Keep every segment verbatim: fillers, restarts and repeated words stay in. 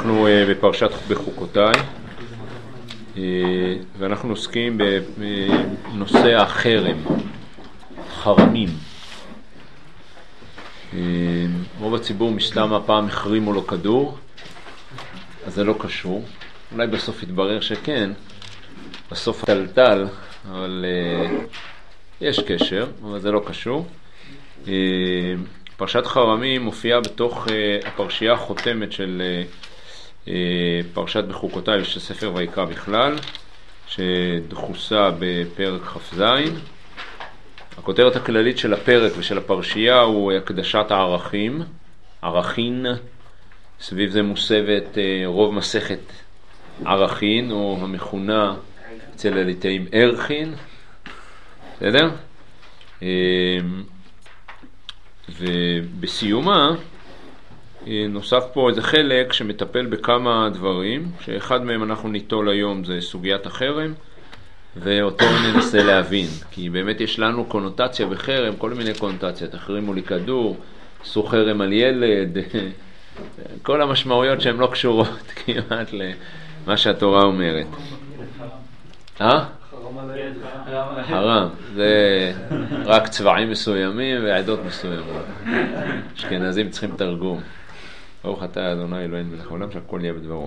אנחנו בפרשת בחוקותיי, ואנחנו עוסקים בנושא החרם, חרמים. רוב הציבור מסתם הפעם החרימו לו כדור, אז זה לא קשור. אולי בסוף יתברר שכן, בסוף טלטל, אבל יש קשר, אבל זה לא קשור. פרשת חרמים מופיעה בתוך הפרשייה החותמת של פרשת בחוקותיי של ספר ויקרא בכלל, שדחוסה בפרק כ"ז. הכותרת הכללית של הפרק ושל הפרשייה הוא הקדשת הערכים, ערכין. סביב זה מוסבת רוב מסכת ערכין, או המכונה אצל הליטאים ערכין. בסדר? ובסיומה נוסף פה איזה חלק שמטפל בכמה דברים, שאחד מהם אנחנו ניטול היום, זה סוגיית החרם, ואותו ננסה להבין, כי באמת יש לנו קונוטציה בחרם, כל מיני קונוטציות. החרימו לי כדור, עשו חרם על ילד, כל המשמעויות שהן לא קשורות כמעט למה שהתורה אומרת. אה? חרם, זה רק צבעים מסוימים ועדות מסוימות. אשכנזים צריכים תרגום. ברוך אתה אדוני אלוהינו מלך העולם שהכל יהיה בדברו.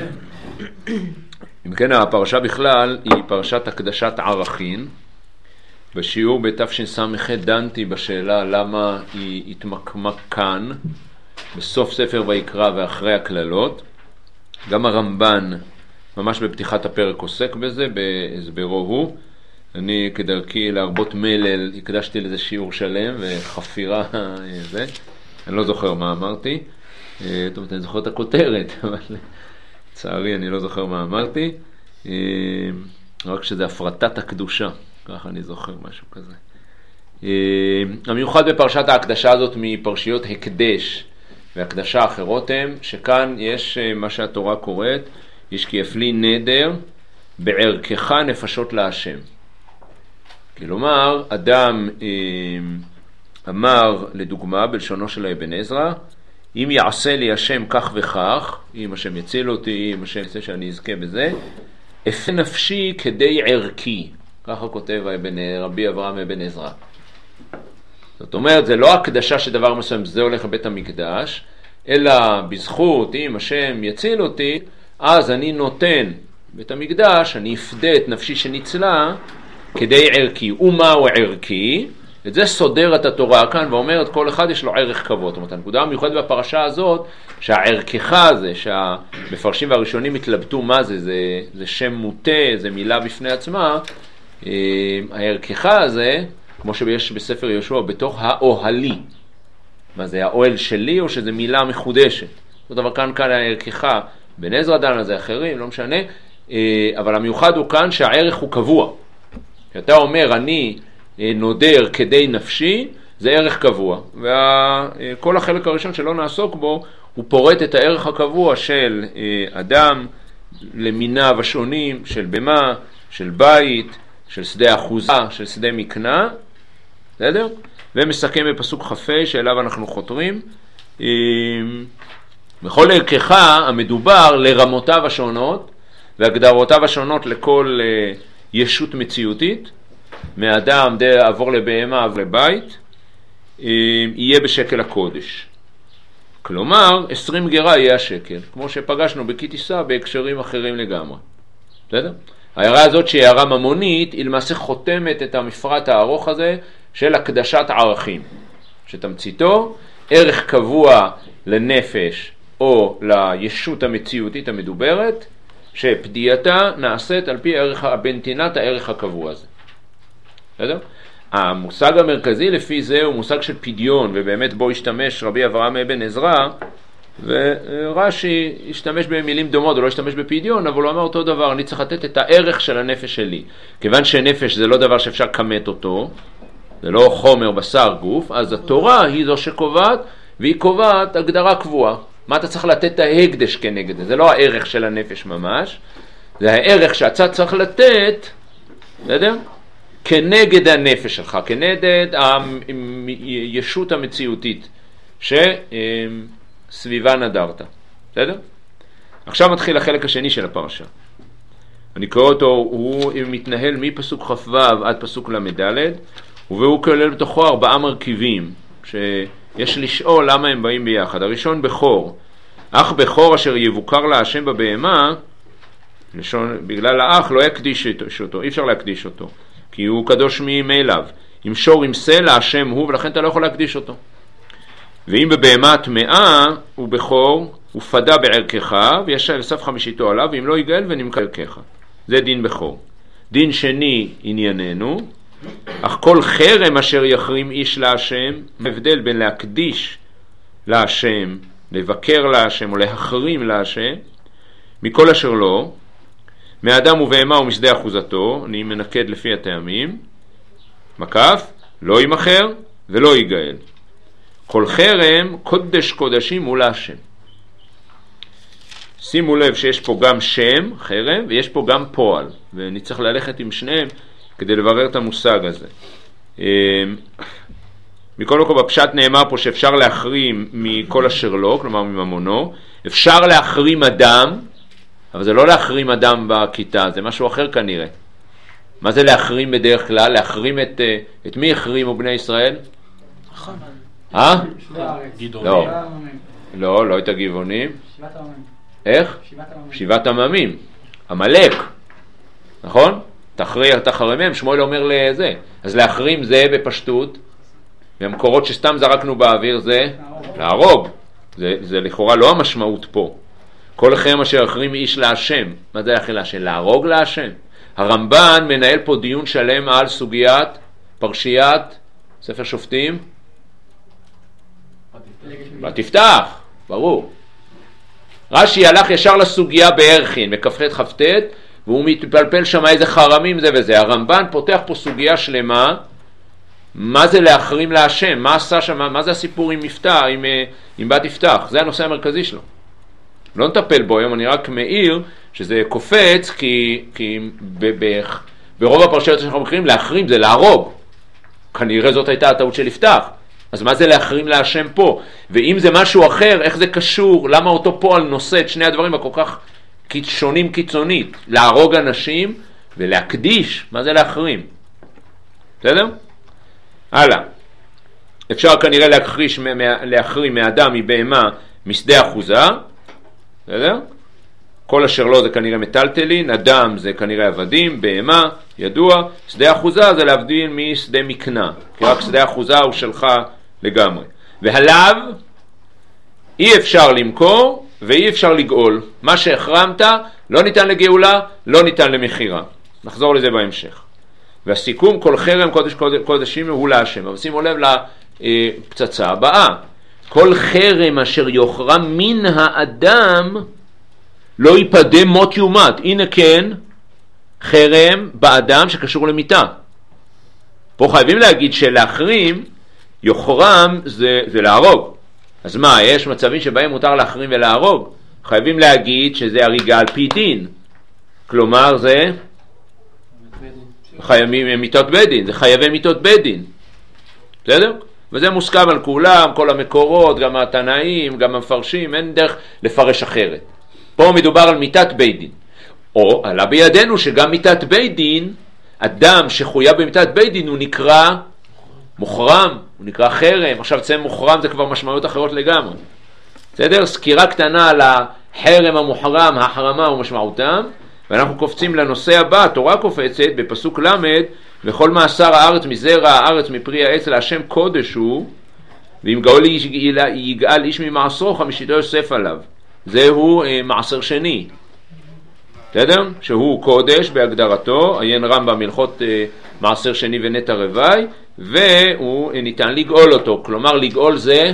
אם כן, הפרשה בכלל היא פרשת הקדשת ערכין. בשיעור בתשס"ח דנתי בשאלה למה היא התמקמה כאן בסוף ספר ויקרא ואחרי הכללות. גם הרמב"ן ממש בפתיחת הפרק עוסק בזה בהסברו הוא. אני כדרכי להרבות מלל הקדשתי לזה שיעור שלם וחפירה זה. אני לא זוכר מה אמרתי. טוב, אני זוכר את הכותרת, אבל לצערי אני לא זוכר מה אמרתי. רק שזה הפרטת הקדושה, ככה אני זוכר משהו כזה. המיוחד בפרשת ההקדשה הזאת מפרשיות הקדש והקדשה האחרות הם, שכאן יש מה שהתורה קוראת, יש כי יפלי נדר בערכך נפשות להשם. כלומר, אדם אמר לדוגמה בלשונו של אבן עזרא, אם יעשה לי השם כך וכך, אם השם יציל אותי, אם השם יעשה שאני אזכה בזה, אפנה נפשי כדי ערכי. ככה כותב רבי אברהם אבן עזרא. זאת אומרת, זה לא הקדשה שדבר מסוים, זה הולך לבית המקדש, אלא בזכות, אם השם יציל אותי, אז אני נותן בית המקדש, אני אפדה את נפשי שניצלה כדי ערכי. ומהו ערכי? את זה סודרת התורה כאן ואומרת כל אחד יש לו ערך כבוד. זאת אומרת, הנקודה המיוחדת בפרשה הזאת, שהערכך הזה, שהמפרשים והראשונים התלבטו מה זה, זה, זה שם מוטה, זה מילה בפני עצמה, הערכך הזה, כמו שיש בספר יהושע, בתוך האוהלי. מה זה, האוהל שלי או שזה מילה מחודשת? זאת דבר כאן כאן הערכך, בן עזרא דן לזה אחרים, לא משנה, אבל המיוחד הוא כאן שהערך הוא קבוע. כשאתה אומר אני נודר כדי נפשי, זה ערך קבוע. וכל החלק הראשון שלא נעסוק בו, הוא פורט את הערך הקבוע של אדם למיניו השונים, של במה, של בית, של שדה אחוזה, של שדה מקנה, בסדר? ומסכם בפסוק חפי שאליו אנחנו חותרים. בכל ערכך המדובר לרמותיו השונות, והגדרותיו השונות לכל ישות מציאותית, מאדם עבור לבהמה ולבית, יהיה בשקל הקודש. כלומר, עשרים גרה יהיה השקל, כמו שפגשנו בכיתיסה בהקשרים אחרים לגמרי. בסדר? ההערה הזאת שהיא הערה ממונית, היא למעשה חותמת את המפרט הארוך הזה של הקדשת ערכים. שתמציתו, ערך קבוע לנפש או לישות המציאותית המדוברת, שפדייתה נעשית על פי ערך, בנתינת הערך הקבוע הזה. בסדר? המושג המרכזי לפי זה הוא מושג של פדיון, ובאמת בו השתמש רבי אברהם אבן עזרא, ורש"י השתמש במילים דומות, הוא לא השתמש בפדיון, אבל הוא אמר אותו דבר, אני צריך לתת את הערך של הנפש שלי. כיוון שנפש זה לא דבר שאפשר כמת אותו, זה לא חומר בשר גוף, אז התורה היא זו שקובעת, והיא קובעת הגדרה קבועה. מה אתה צריך לתת את ההקדש כנגד זה? זה לא הערך של הנפש ממש, זה הערך שאתה צריך לתת, בסדר? כנגד הנפש שלך, כנגד הישות המציאותית שסביבה נדרת. בסדר? עכשיו מתחיל החלק השני של הפרשה. אני קורא אותו, הוא מתנהל מפסוק ח"ו עד פסוק למד' והוא כולל בתוכו ארבעה מרכיבים שיש לשאול למה הם באים ביחד. הראשון בכור. אח בכור אשר יבוקר להשם בבהמה, לשון, בגלל האח לא יקדיש אותו, אי אפשר להקדיש אותו, כי הוא קדוש מאליו. אם שור עם שא להשם הוא, ולכן אתה לא יכול להקדיש אותו. ואם בבהמה טמאה הוא בכור, הוא פדה בערכך, ויש לסף חמישיתו עליו, ואם לא יגאל ונמכר ערכך. זה דין בכור. דין שני ענייננו, אך כל חרם אשר יחרים איש להשם, הבדל בין להקדיש להשם, לבקר להשם או להחרים להשם, מכל אשר לא, מאדם ובהמה ומשדה אחוזתו, אני מנקד לפי הטעמים, מקף, לא ימחר ולא יגאל. כל חרם קודש קודשים הוא להשם. שימו לב שיש פה גם שם, חרם, ויש פה גם פועל, ואני צריך ללכת עם שניהם כדי לברר את המושג הזה. מכל מקום בפשט נאמר פה שאפשר להחרים מכל אשר לא, כלומר מממונו, אפשר להחרים אדם, אבל זה לא להחרים אדם בכיתה, זה משהו אחר כנראה. מה זה להחרים בדרך כלל? להחרים את, את מי החרימו בני ישראל? אה? לא, לא, לא את הגבעונים. שבעת עממים. איך? שבעת עממים. עמלק, נכון? תחריח, תחרימם, שמואל אומר לזה. אז להחרים זה בפשטות, במקורות שסתם זרקנו באוויר זה להרוג. זה, זה לכאורה לא המשמעות פה. כל חרם אשר יחרים איש להשם. מה זה יחל להשם? להרוג להשם. הרמב"ן מנהל פה דיון שלם על סוגיית פרשיית ספר שופטים. בתפתח, ברור. רש"י הלך ישר לסוגיה בערכין, בכ"ח כ"ט, והוא מתפלפל שם איזה חרמים זה וזה. הרמב"ן פותח פה סוגיה שלמה, מה זה להחרים להשם, מה עשה שם, מה זה הסיפור עם מפתח, עם, עם בת יפתח, זה הנושא המרכזי שלו. לא נטפל בו היום, אני רק מעיר שזה קופץ, כי, כי ב, ב, ברוב הפרשיות שאנחנו מכירים, להחרים זה להרוג. כנראה זאת הייתה הטעות של יפתח. אז מה זה להחרים להשם פה? ואם זה משהו אחר, איך זה קשור? למה אותו פועל נושא את שני הדברים הכל כך שונים קיצונית? להרוג אנשים ולהקדיש, מה זה להחרים? בסדר? הלאה. אפשר כנראה להחריש, להחרים מאדם, מבהמה, משדה אחוזה. בסדר? כל אשר לא זה כנראה מטלטלין, אדם זה כנראה עבדים, בהמה, ידוע, שדה אחוזה זה להבדיל משדה מקנה, כי רק שדה אחוזה הוא שלך לגמרי. והלאו אי אפשר למכור ואי אפשר לגאול. מה שהחרמת לא ניתן לגאולה, לא ניתן למחירה. נחזור לזה בהמשך. והסיכום, כל חרם קודש קודשים הוא להשם. אבל שימו לב לפצצה הבאה. כל חרם אשר יוחרם מן האדם לא ייפדה מות יומת. הנה כן, חרם באדם שקשור למיטה. פה חייבים להגיד שלהחרים, יוחרם זה, זה להרוג. אז מה, יש מצבים שבהם מותר להחרים ולהרוג? חייבים להגיד שזה הריגה על פי דין. כלומר זה חייבים מיתות בית דין, זה חייבי מיתות בית דין. בסדר? וזה מוסכם על כולם, כל המקורות, גם התנאים, גם המפרשים, אין דרך לפרש אחרת. פה מדובר על מיתת בית דין. או עלה בידינו שגם מיתת בית דין, אדם שחויב במיתת בית דין הוא נקרא מוחרם, הוא נקרא חרם. עכשיו צם מוחרם זה כבר משמעויות אחרות לגמרי. בסדר? סקירה קטנה על החרם המוחרם, החרמה ומשמעותם, ואנחנו קופצים לנושא הבא. התורה קופצת בפסוק למד, וכל מעשר הארץ מזרע הארץ מפרי העץ להשם קודש הוא, ואם גאול יגאל איש ממעשרו חמישיתו יוסף עליו. זהו אה, מעשר שני. בסדר? שהוא קודש בהגדרתו, עיין רמב"ם הלכות אה, מעשר שני ונטע רווי, והוא אה, ניתן לגאול אותו. כלומר לגאול זה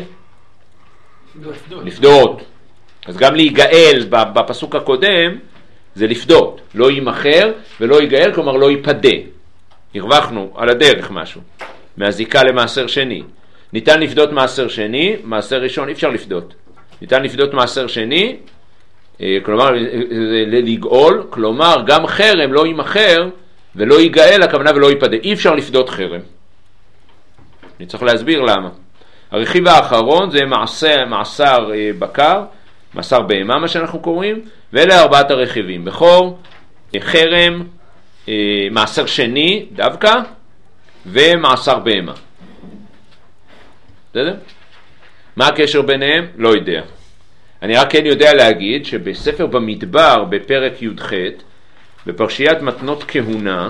לפדות. אז גם להיגאל בפסוק הקודם זה לפדות. לא יימחר ולא ייגאל, כלומר לא ייפדה. הרווחנו על הדרך משהו מהזיקה למעשר שני. ניתן לפדות מעשר שני, מעשר ראשון אי אפשר לפדות. ניתן לפדות מעשר שני, כלומר לגאול, כלומר גם חרם לא יימחר ולא ייגאל, הכוונה ולא ייפדה. אי אפשר לפדות חרם. אני צריך להסביר למה. הרכיב האחרון זה מעשר, מעשר בקר, מאסר בהמה מה שאנחנו קוראים, ואלה ארבעת הרכיבים, בכור, חרם, מעשר שני דווקא, ומעשר בהמה. בסדר? מה הקשר ביניהם? לא יודע. אני רק כן יודע להגיד שבספר במדבר, בפרק י"ח, בפרשיית מתנות כהונה,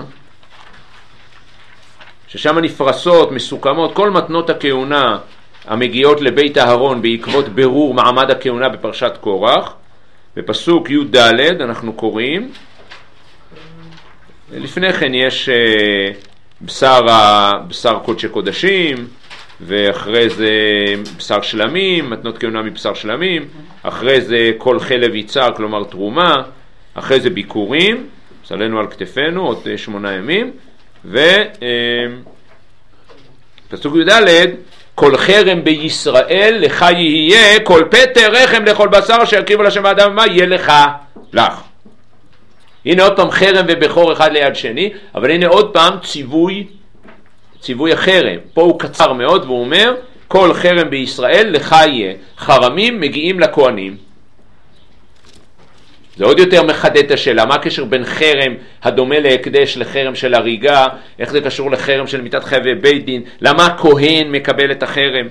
ששם נפרסות, מסוכמות, כל מתנות הכהונה המגיעות לבית אהרון בעקבות ברור מעמד הכהונה בפרשת קורח, בפסוק י"ד אנחנו קוראים, לפני כן יש בשר, בשר קודשי קודשים, ואחרי זה בשר שלמים, מתנות כהונה מבשר שלמים, אחרי זה כל חלב יצהר, כלומר תרומה, אחרי זה ביקורים, סלנו על כתפינו עוד שמונה ימים, ופסוק י"ד, כל חרם בישראל לך יהיה, כל פטר רחם לכל בשר שיקריב על השם האדם, מה יהיה לך? לך. הנה עוד פעם חרם ובכור אחד ליד שני, אבל הנה עוד פעם ציווי, ציווי החרם. פה הוא קצר מאוד והוא אומר, כל חרם בישראל לך יהיה. חרמים מגיעים לכהנים. זה עוד יותר מחדד את השאלה, מה הקשר בין חרם הדומה להקדש לחרם של הריגה, איך זה קשור לחרם של מיתת חייבי בית דין, למה הכהן מקבל את החרם?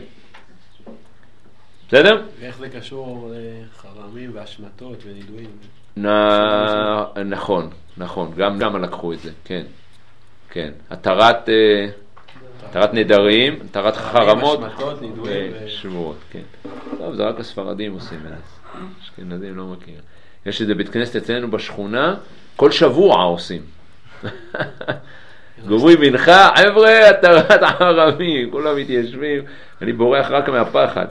בסדר? ואיך זה קשור לחרמים והשמטות ונידויים? נ... נכון, נכון, גם גם לקחו את זה, כן, כן, התרת, התרת נדרים, התרת חרמות ושמורות, כן. טוב, זה רק הספרדים עושים את זה, אשכנזים לא מכיר. יש איזה בית כנסת אצלנו בשכונה, כל שבוע עושים. גורי בנך, חבר'ה, התרת חרמים, כולם מתיישבים, אני בורח רק מהפחד.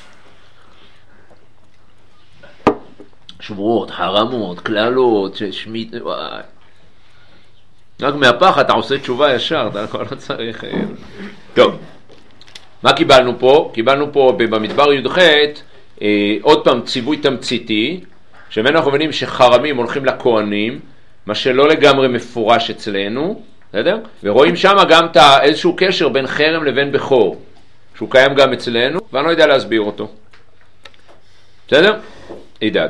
שבועות, חרמות, כללות, שמית, וואי. רק מהפחד אתה עושה תשובה ישר, אתה כבר לא צריך. טוב, מה קיבלנו פה? קיבלנו פה במדבר י"ח, אה, עוד פעם ציווי תמציתי, שמנו אנחנו מבינים שחרמים הולכים לכהנים, מה שלא לגמרי מפורש אצלנו, בסדר? ורואים שם גם איזשהו קשר בין חרם לבין בכור, שהוא קיים גם אצלנו, ואני לא יודע להסביר אותו. בסדר? עידד.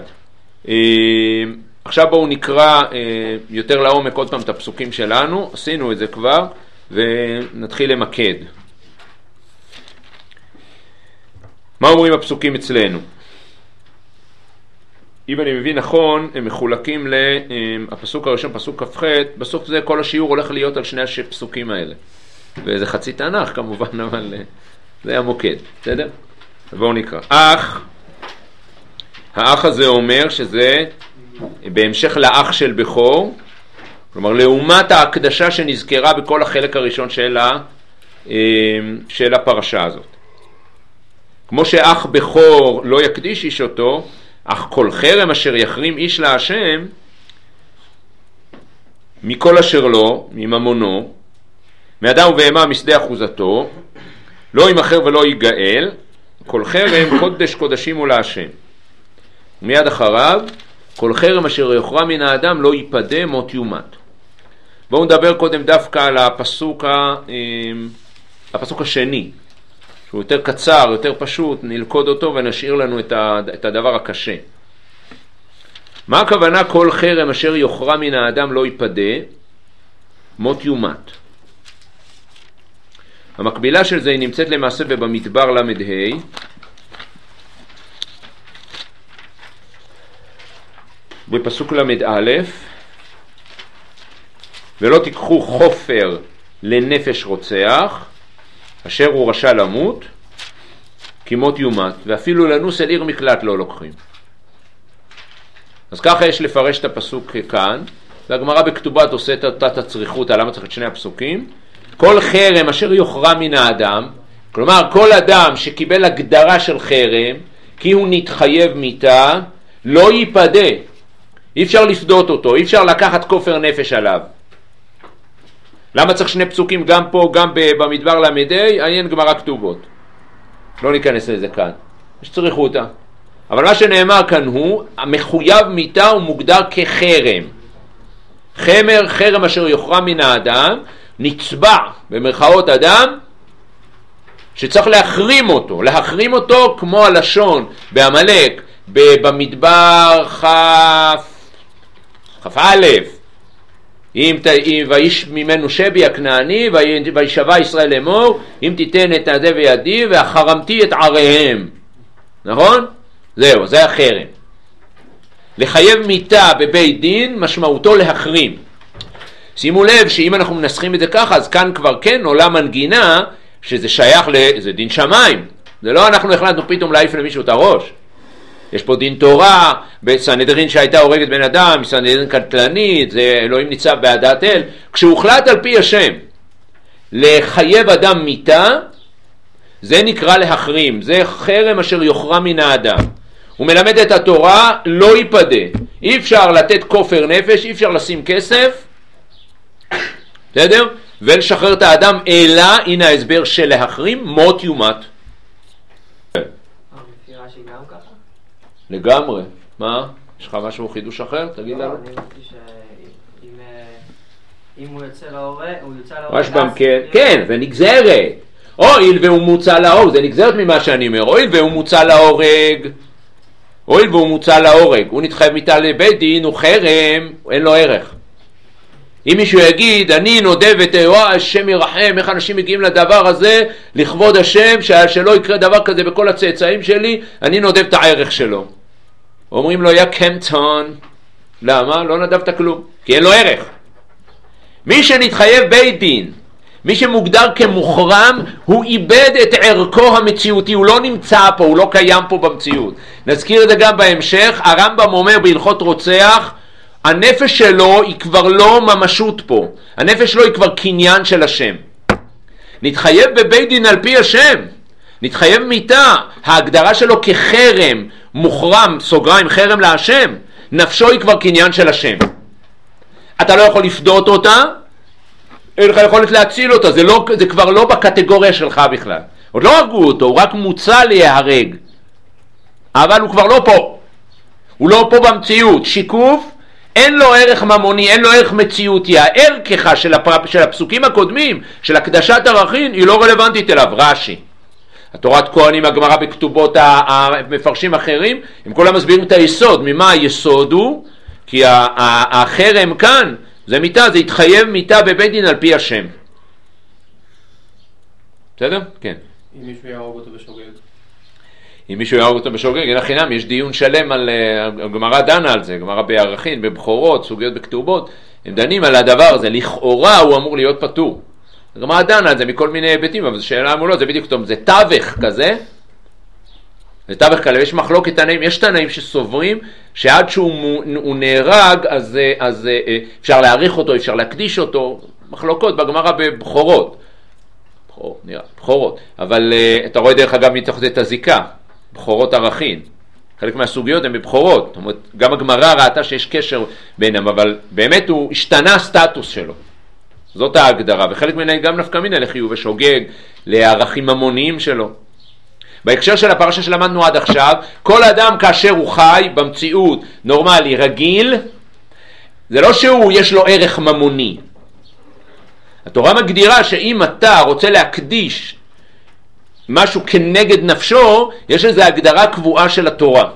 עכשיו בואו נקרא יותר לעומק עוד פעם את הפסוקים שלנו, עשינו את זה כבר, ונתחיל למקד. מה אומרים הפסוקים אצלנו? אם אני מבין נכון, הם מחולקים לפסוק הראשון, פסוק כ"ח, בסוף זה כל השיעור הולך להיות על שני הפסוקים האלה. וזה חצי תנ"ך כמובן, אבל זה המוקד, בסדר? בואו נקרא. אח, האח הזה אומר שזה בהמשך לאח של בכור, כלומר לעומת ההקדשה שנזכרה בכל החלק הראשון של, ה, של הפרשה הזאת. כמו שאח בכור לא יקדיש איש אותו, אך כל חרם אשר יחרים איש להשם, מכל אשר לו, מממונו, מאדם ובהמה משדה אחוזתו, לא ימכר ולא ייגאל, כל חרם קודש קודשים הוא להשם. ומיד אחריו, כל חרם אשר יוחרם מן האדם לא ייפדה מות יומת. בואו נדבר קודם דווקא על הפסוק, הפסוק השני, שהוא יותר קצר, יותר פשוט, נלכוד אותו ונשאיר לנו את הדבר הקשה. מה הכוונה כל חרם אשר יוחרם מן האדם לא ייפדה מות יומת? המקבילה של זה היא נמצאת למעשה במדבר למד ה', בפסוק למד א', ולא תיקחו חופר לנפש רוצח אשר הוא רשע למות כי מות יומת, ואפילו לנוס אל עיר מקלט לא לוקחים. אז ככה יש לפרש את הפסוק כאן, והגמרא בכתובת עושה את אותה הצריכות, למה צריך את שני הפסוקים. כל חרם אשר יוחרם מן האדם, כלומר כל אדם שקיבל הגדרה של חרם כי הוא נתחייב מיתה, לא ייפדה, אי אפשר לפדות אותו, אי אפשר לקחת כופר נפש עליו. למה צריך שני פסוקים גם פה, גם במדבר למדי? עיין גמרא כתובות. לא ניכנס לזה כאן. יש צריכו אותה. אבל מה שנאמר כאן הוא, המחויב מיתה הוא מוגדר כחרם. חמר, חרם אשר יוחרם מן האדם, נצבע במרכאות אדם, שצריך להחרים אותו. להחרים אותו כמו הלשון בעמלק, במדבר כף, כף א', אם ואיש ממנו שבי הכנעני וישבע ישראל לאמור אם תיתן את הזה וידי והחרמתי את עריהם, נכון? זהו, זה החרם. לחייב מיתה בבית דין משמעותו להחרים. שימו לב שאם אנחנו מנסחים את זה ככה, אז כאן כבר כן עולה מנגינה שזה שייך לזה דין שמיים. זה לא אנחנו החלטנו פתאום להעיף למישהו את הראש. יש פה דין תורה, בסנהדרין שהייתה הורגת בן אדם, סנהדרין קטלנית, זה אלוהים ניצב בעדת אל. כשהוחלט על פי השם לחייב אדם מיתה, זה נקרא להחרים, זה חרם אשר יוחרם מן האדם. הוא מלמד את התורה, לא ייפדה. אי אפשר לתת כופר נפש, אי אפשר לשים כסף, בסדר? ולשחרר את האדם, אלא, הנה ההסבר של להחרים, מות יומת. המפירה שהיא גם ככה? לגמרי. מה? יש לך משהו חידוש אחר? תגיד לנו. אני אמרתי שאם הוא יוצא להורג, הוא יוצא להורג... רשב"ם כן, כן, זה נגזרת. אויל והוא מוצא להורג, זה נגזרת ממה שאני אומר. אויל והוא מוצא להורג, אויל והוא מוצא להורג, הוא נתחייב מיתה לבית דין, הוא חרם, אין לו ערך. אם מישהו יגיד, אני נודב את אירוע, השם ירחם, איך אנשים מגיעים לדבר הזה, לכבוד השם, שלא יקרה דבר כזה בכל הצאצאים שלי, אני נודב את הערך שלו. אומרים לו, יא קמפטון, למה? לא נדבת כלום, כי אין לו ערך. מי שנתחייב בית דין, מי שמוגדר כמוחרם, הוא איבד את ערכו המציאותי, הוא לא נמצא פה, הוא לא קיים פה במציאות. נזכיר את זה גם בהמשך, הרמב"ם אומר בהלכות רוצח, הנפש שלו היא כבר לא ממשות פה, הנפש שלו היא כבר קניין של השם. נתחייב בבית דין על פי השם, נתחייב מיתה, ההגדרה שלו כחרם, מוחרם, סוגריים, חרם להשם, נפשו היא כבר קניין של השם. אתה לא יכול לפדות אותה, אין לך יכולת להציל אותה, זה, לא, זה כבר לא בקטגוריה שלך בכלל. עוד לא הרגו אותו, הוא רק מוצא להיהרג, אבל הוא כבר לא פה, הוא לא פה במציאות. שיקוף, אין לו ערך ממוני, אין לו ערך מציאותי. הערכך של, הפר... של הפסוקים הקודמים, של הקדשת ערכין, היא לא רלוונטית אליו. רש"י, התורת כהנים, הגמרא בכתובות המפרשים אחרים, הם כולם מסבירים את היסוד. ממה היסוד הוא? כי החרם כאן, זה מיתה, זה התחייב מיתה בבית דין על פי השם. בסדר? כן. אם מישהו יהרוג אותו בשוגג. אם מישהו יהרוג אותו בשוגג, אין החינם, יש דיון שלם על, הגמרא דנה על זה, גמרא בערכין, בבחורות, סוגיות בכתובות, הם דנים על הדבר הזה, לכאורה הוא אמור להיות פטור. הגמרא דנה על זה מכל מיני היבטים, אבל זו שאלה אמרו לו, זה בדיוק טוב, זה תווך כזה, זה תווך כאלה, יש מחלוקת תנאים, יש תנאים שסוברים שעד שהוא נהרג, אז, אז אפשר להאריך אותו, אפשר להקדיש אותו, מחלוקות בגמרא בבחורות, בחור, נראה, בחורות, אבל אתה רואה דרך אגב מתוך זה את הזיקה, בחורות ערכין, חלק מהסוגיות הן בבחורות, זאת אומרת, גם הגמרא ראתה שיש קשר ביניהם, אבל באמת הוא השתנה הסטטוס שלו, זאת ההגדרה, וחלק ממנה גם נפקא מינה לחיוב ושוגג, לערכים המוניים שלו. בהקשר של הפרשה שלמדנו עד עכשיו, כל אדם כאשר הוא חי במציאות נורמלי, רגיל, זה לא שהוא יש לו ערך ממוני. התורה מגדירה שאם אתה רוצה להקדיש משהו כנגד נפשו, יש איזו הגדרה קבועה של התורה.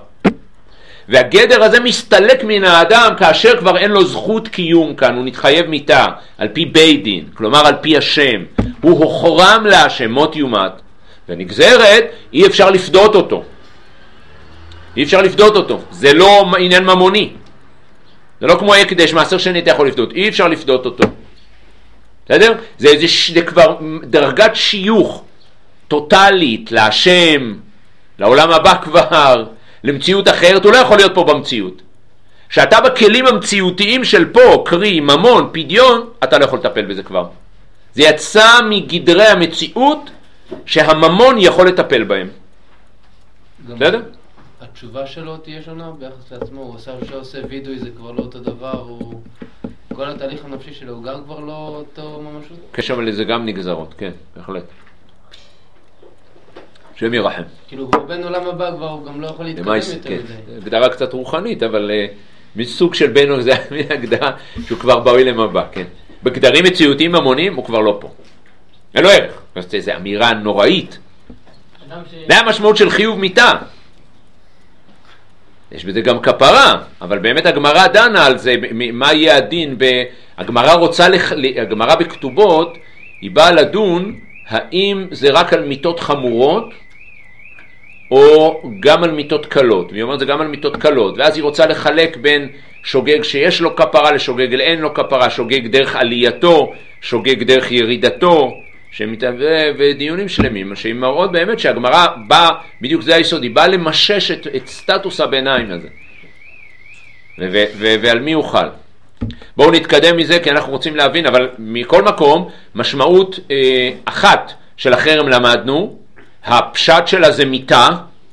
והגדר הזה מסתלק מן האדם כאשר כבר אין לו זכות קיום כאן, הוא נתחייב מיתה על פי בית דין, כלומר על פי השם. הוא הוחרם להשם, מות יומת. ונגזרת, אי אפשר לפדות אותו. אי אפשר לפדות אותו. זה לא עניין ממוני. זה לא כמו הקדש, מעשר שני אתה יכול לפדות. אי אפשר לפדות אותו. בסדר? זה, זה, זה כבר דרגת שיוך טוטלית להשם, לעולם הבא כבר, למציאות אחרת. הוא לא יכול להיות פה במציאות. שאתה בכלים המציאותיים של פה, קרי, ממון, פדיון, אתה לא יכול לטפל בזה כבר. זה יצא מגדרי המציאות, שהממון יכול לטפל בהם. בסדר? התשובה שלו תהיה שונה ביחס לעצמו, הוא עושה שעושה וידאו, זה כבר לא אותו דבר, הוא... כל התהליך הנפשי שלו הוא גם כבר לא אותו ממשות? קשר לזה גם נגזרות, כן, בהחלט. שם ירחם. כאילו כבר בין עולם הבא כבר הוא גם לא יכול להתקדם יותר מדי. הגדרה קצת רוחנית, אבל מסוג של בינו זה הגדרה שהוא כבר בעולם הבא, כן. בגדרים מציאותיים ממונים הוא כבר לא פה. אין לו ערך. זו אמירה נוראית. זה המשמעות של חיוב מיתה. יש בזה גם כפרה, אבל באמת הגמרא דנה על זה, מה יהיה הדין, הגמרא רוצה, לח... הגמרא בכתובות, היא באה לדון האם זה רק על מיתות חמורות, או גם על מיתות קלות, והיא אומרת זה גם על מיתות קלות, ואז היא רוצה לחלק בין שוגג שיש לו כפרה לשוגג אין לו כפרה, שוגג דרך עלייתו, שוגג דרך ירידתו, שמתהווה, ודיונים שלמים, שהיא מראות באמת שהגמרא באה, בדיוק זה היסוד, היא באה למשש את, את סטטוס הביניים הזה, ו- ו- ו- ועל מי הוא חל. בואו נתקדם מזה כי אנחנו רוצים להבין, אבל מכל מקום, משמעות אה, אחת של החרם למדנו, הפשט שלה זה מיתה,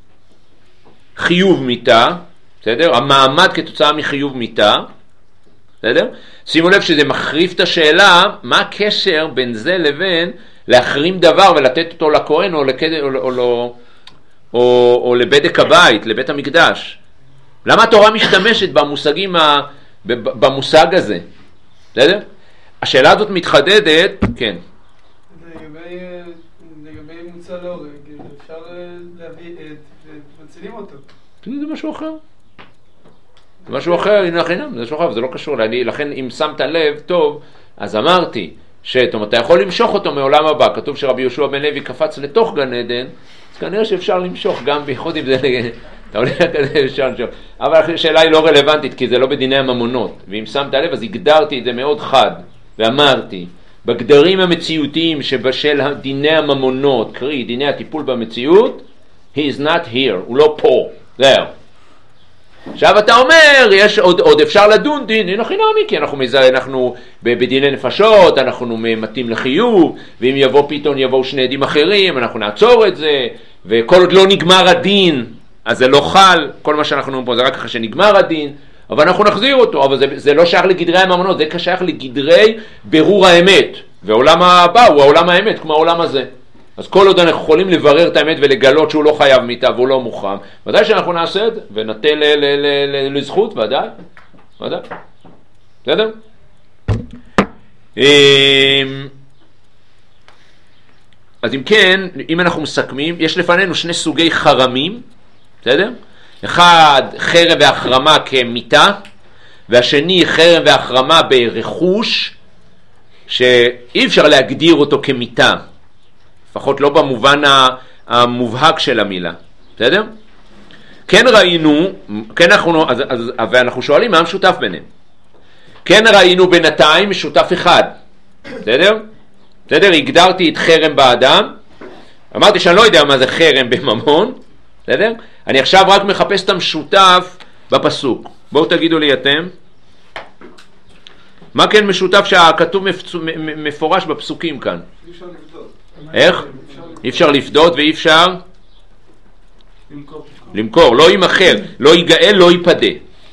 חיוב מיתה, בסדר? המעמד כתוצאה מחיוב מיתה, בסדר? שימו לב שזה מחריף את השאלה, מה הקשר בין זה לבין להחרים דבר ולתת אותו לכהן או, לכד... או, או, או, או, או לבדק הבית, לבית המקדש. למה התורה משתמשת במושגים ה... במושג הזה? בסדר? השאלה הזאת מתחדדת, כן. לגבי, לגבי מוצא להורג, אפשר להביא עד ומצילים אותו. זה משהו אחר. זה משהו אחר, הנה חינם, זה משהו אחר, זה לא קשור. אני, לכן אם שמת לב טוב, אז אמרתי, שאתה אתה יכול למשוך אותו מעולם הבא. כתוב שרבי יהושע בן לוי קפץ לתוך גן עדן, אז כנראה שאפשר למשוך גם בייחוד אם זה... אתה עולה כזה אפשר למשוך. אבל השאלה היא לא רלוונטית, כי זה לא בדיני הממונות. ואם שמת לב, אז הגדרתי את זה מאוד חד, ואמרתי, בגדרים המציאותיים שבשל דיני הממונות, קרי דיני הטיפול במציאות, he is not here, הוא לא פה, זהו. עכשיו אתה אומר, יש עוד, עוד אפשר לדון דין, הנה חינמי, כי אנחנו, מזה, אנחנו בדיני נפשות, אנחנו מתאים לחיוב, ואם יבוא פתאום יבואו שני עדים אחרים, אנחנו נעצור את זה, וכל עוד לא נגמר הדין, אז זה לא חל, כל מה שאנחנו אומרים פה זה רק אחרי שנגמר הדין, אבל אנחנו נחזיר אותו, אבל זה, זה לא שייך לגדרי הממונות, זה שייך לגדרי ברור האמת, והעולם הבא הוא העולם האמת, כמו העולם הזה. אז כל עוד אנחנו יכולים לברר את האמת ולגלות שהוא לא חייב מיתה והוא לא מוכרם, ודאי שאנחנו נעשה את זה, ונטה ל- ל- ל- ל- לזכות, ודאי, ודאי. בסדר? אז אם כן, אם אנחנו מסכמים, יש לפנינו שני סוגי חרמים, בסדר? אחד, חרם והחרמה כמיתה, והשני, חרם והחרמה ברכוש, שאי אפשר להגדיר אותו כמיתה, לפחות לא במובן המובהק של המילה, בסדר? כן ראינו, כן אנחנו, אז, אז, ואנחנו שואלים מה המשותף ביניהם. כן ראינו בינתיים משותף אחד, בסדר? בסדר? הגדרתי את חרם באדם, אמרתי שאני לא יודע מה זה חרם בממון, בסדר? אני עכשיו רק מחפש את המשותף בפסוק. בואו תגידו לי אתם, מה כן משותף שהכתוב מפורש בפסוקים כאן? אי אפשר לבדות. איך? אי אפשר לפדות ואי אפשר למכור. למכור, לא יימכר, לא ייגאל, לא ייפדה.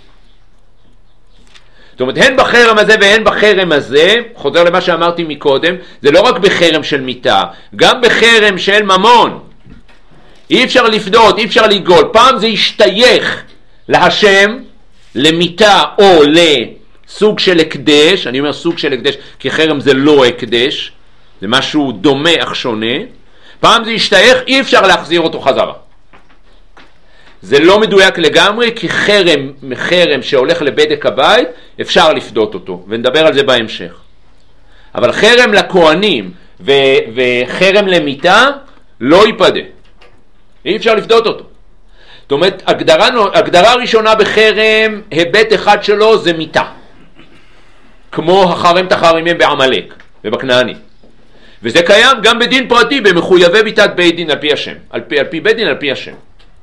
זאת אומרת, הן בחרם הזה והן בחרם הזה, חוזר למה שאמרתי מקודם, זה לא רק בחרם של מיתה, גם בחרם של ממון. אי אפשר לפדות, אי אפשר לגאול. פעם זה ישתייך להשם, למיתה או לסוג של הקדש, אני אומר סוג של הקדש, כי חרם זה לא הקדש, זה משהו דומה אך שונה. פעם זה ישתייך, אי אפשר להחזיר אותו חזרה. זה לא מדויק לגמרי, כי חרם, חרם שהולך לבדק הבית, אפשר לפדות אותו, ונדבר על זה בהמשך. אבל חרם לכהנים ו- וחרם למיתה לא ייפדה. אי אפשר לפדות אותו. זאת אומרת, הגדרה, הגדרה ראשונה בחרם, היבט אחד שלו זה מיתה. כמו החרם תחרימים בעמלק ובכנעני. וזה קיים גם בדין פרטי, במחויבי ביתת בית דין על פי השם. על פי, על פי בית דין על פי השם.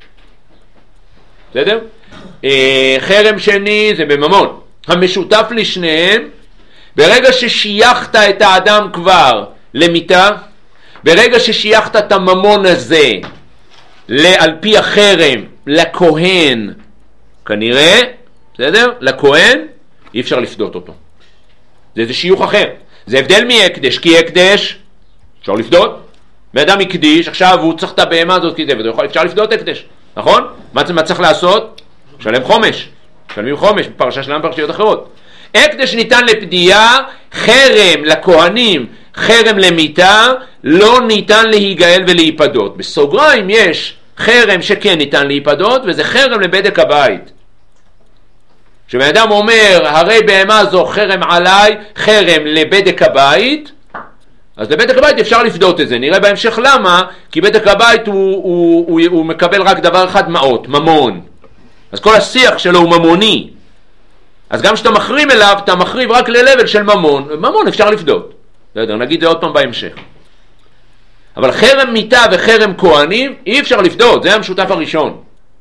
בסדר? אה, חרם שני זה בממון. המשותף לשניהם, ברגע ששייכת את האדם כבר למיתה, ברגע ששייכת את הממון הזה על פי החרם לכהן, כנראה, בסדר? לכהן, אי אפשר לפדות אותו. זה איזה שיוך אחר. זה הבדל מהקדש, כי הקדש אפשר לפדות. באדם הקדיש, עכשיו הוא צריך את הבהמה הזאת כי זה, אפשר לפדות הקדש, נכון? מה צריך לעשות? שלם חומש. שלמים חומש, בפרשה שלנו פרשיות אחרות. הקדש ניתן לפדיעה, חרם לכהנים, חרם למיתה, לא ניתן להיגאל ולהיפדות. בסוגריים יש חרם שכן ניתן להיפדות, וזה חרם לבדק הבית. כשבן אדם אומר, הרי בהמה זו חרם עליי, חרם לבדק הבית, אז לבדק הבית אפשר לפדות את זה. נראה בהמשך למה, כי בדק הבית הוא, הוא, הוא, הוא מקבל רק דבר אחד, מעות, ממון. אז כל השיח שלו הוא ממוני. אז גם כשאתה מחרים אליו, אתה מחריב רק ללבל של ממון. ממון אפשר לפדות. בסדר, נגיד זה עוד פעם בהמשך. אבל חרם מיטה וחרם כהנים אי אפשר לפדות, זה המשותף הראשון.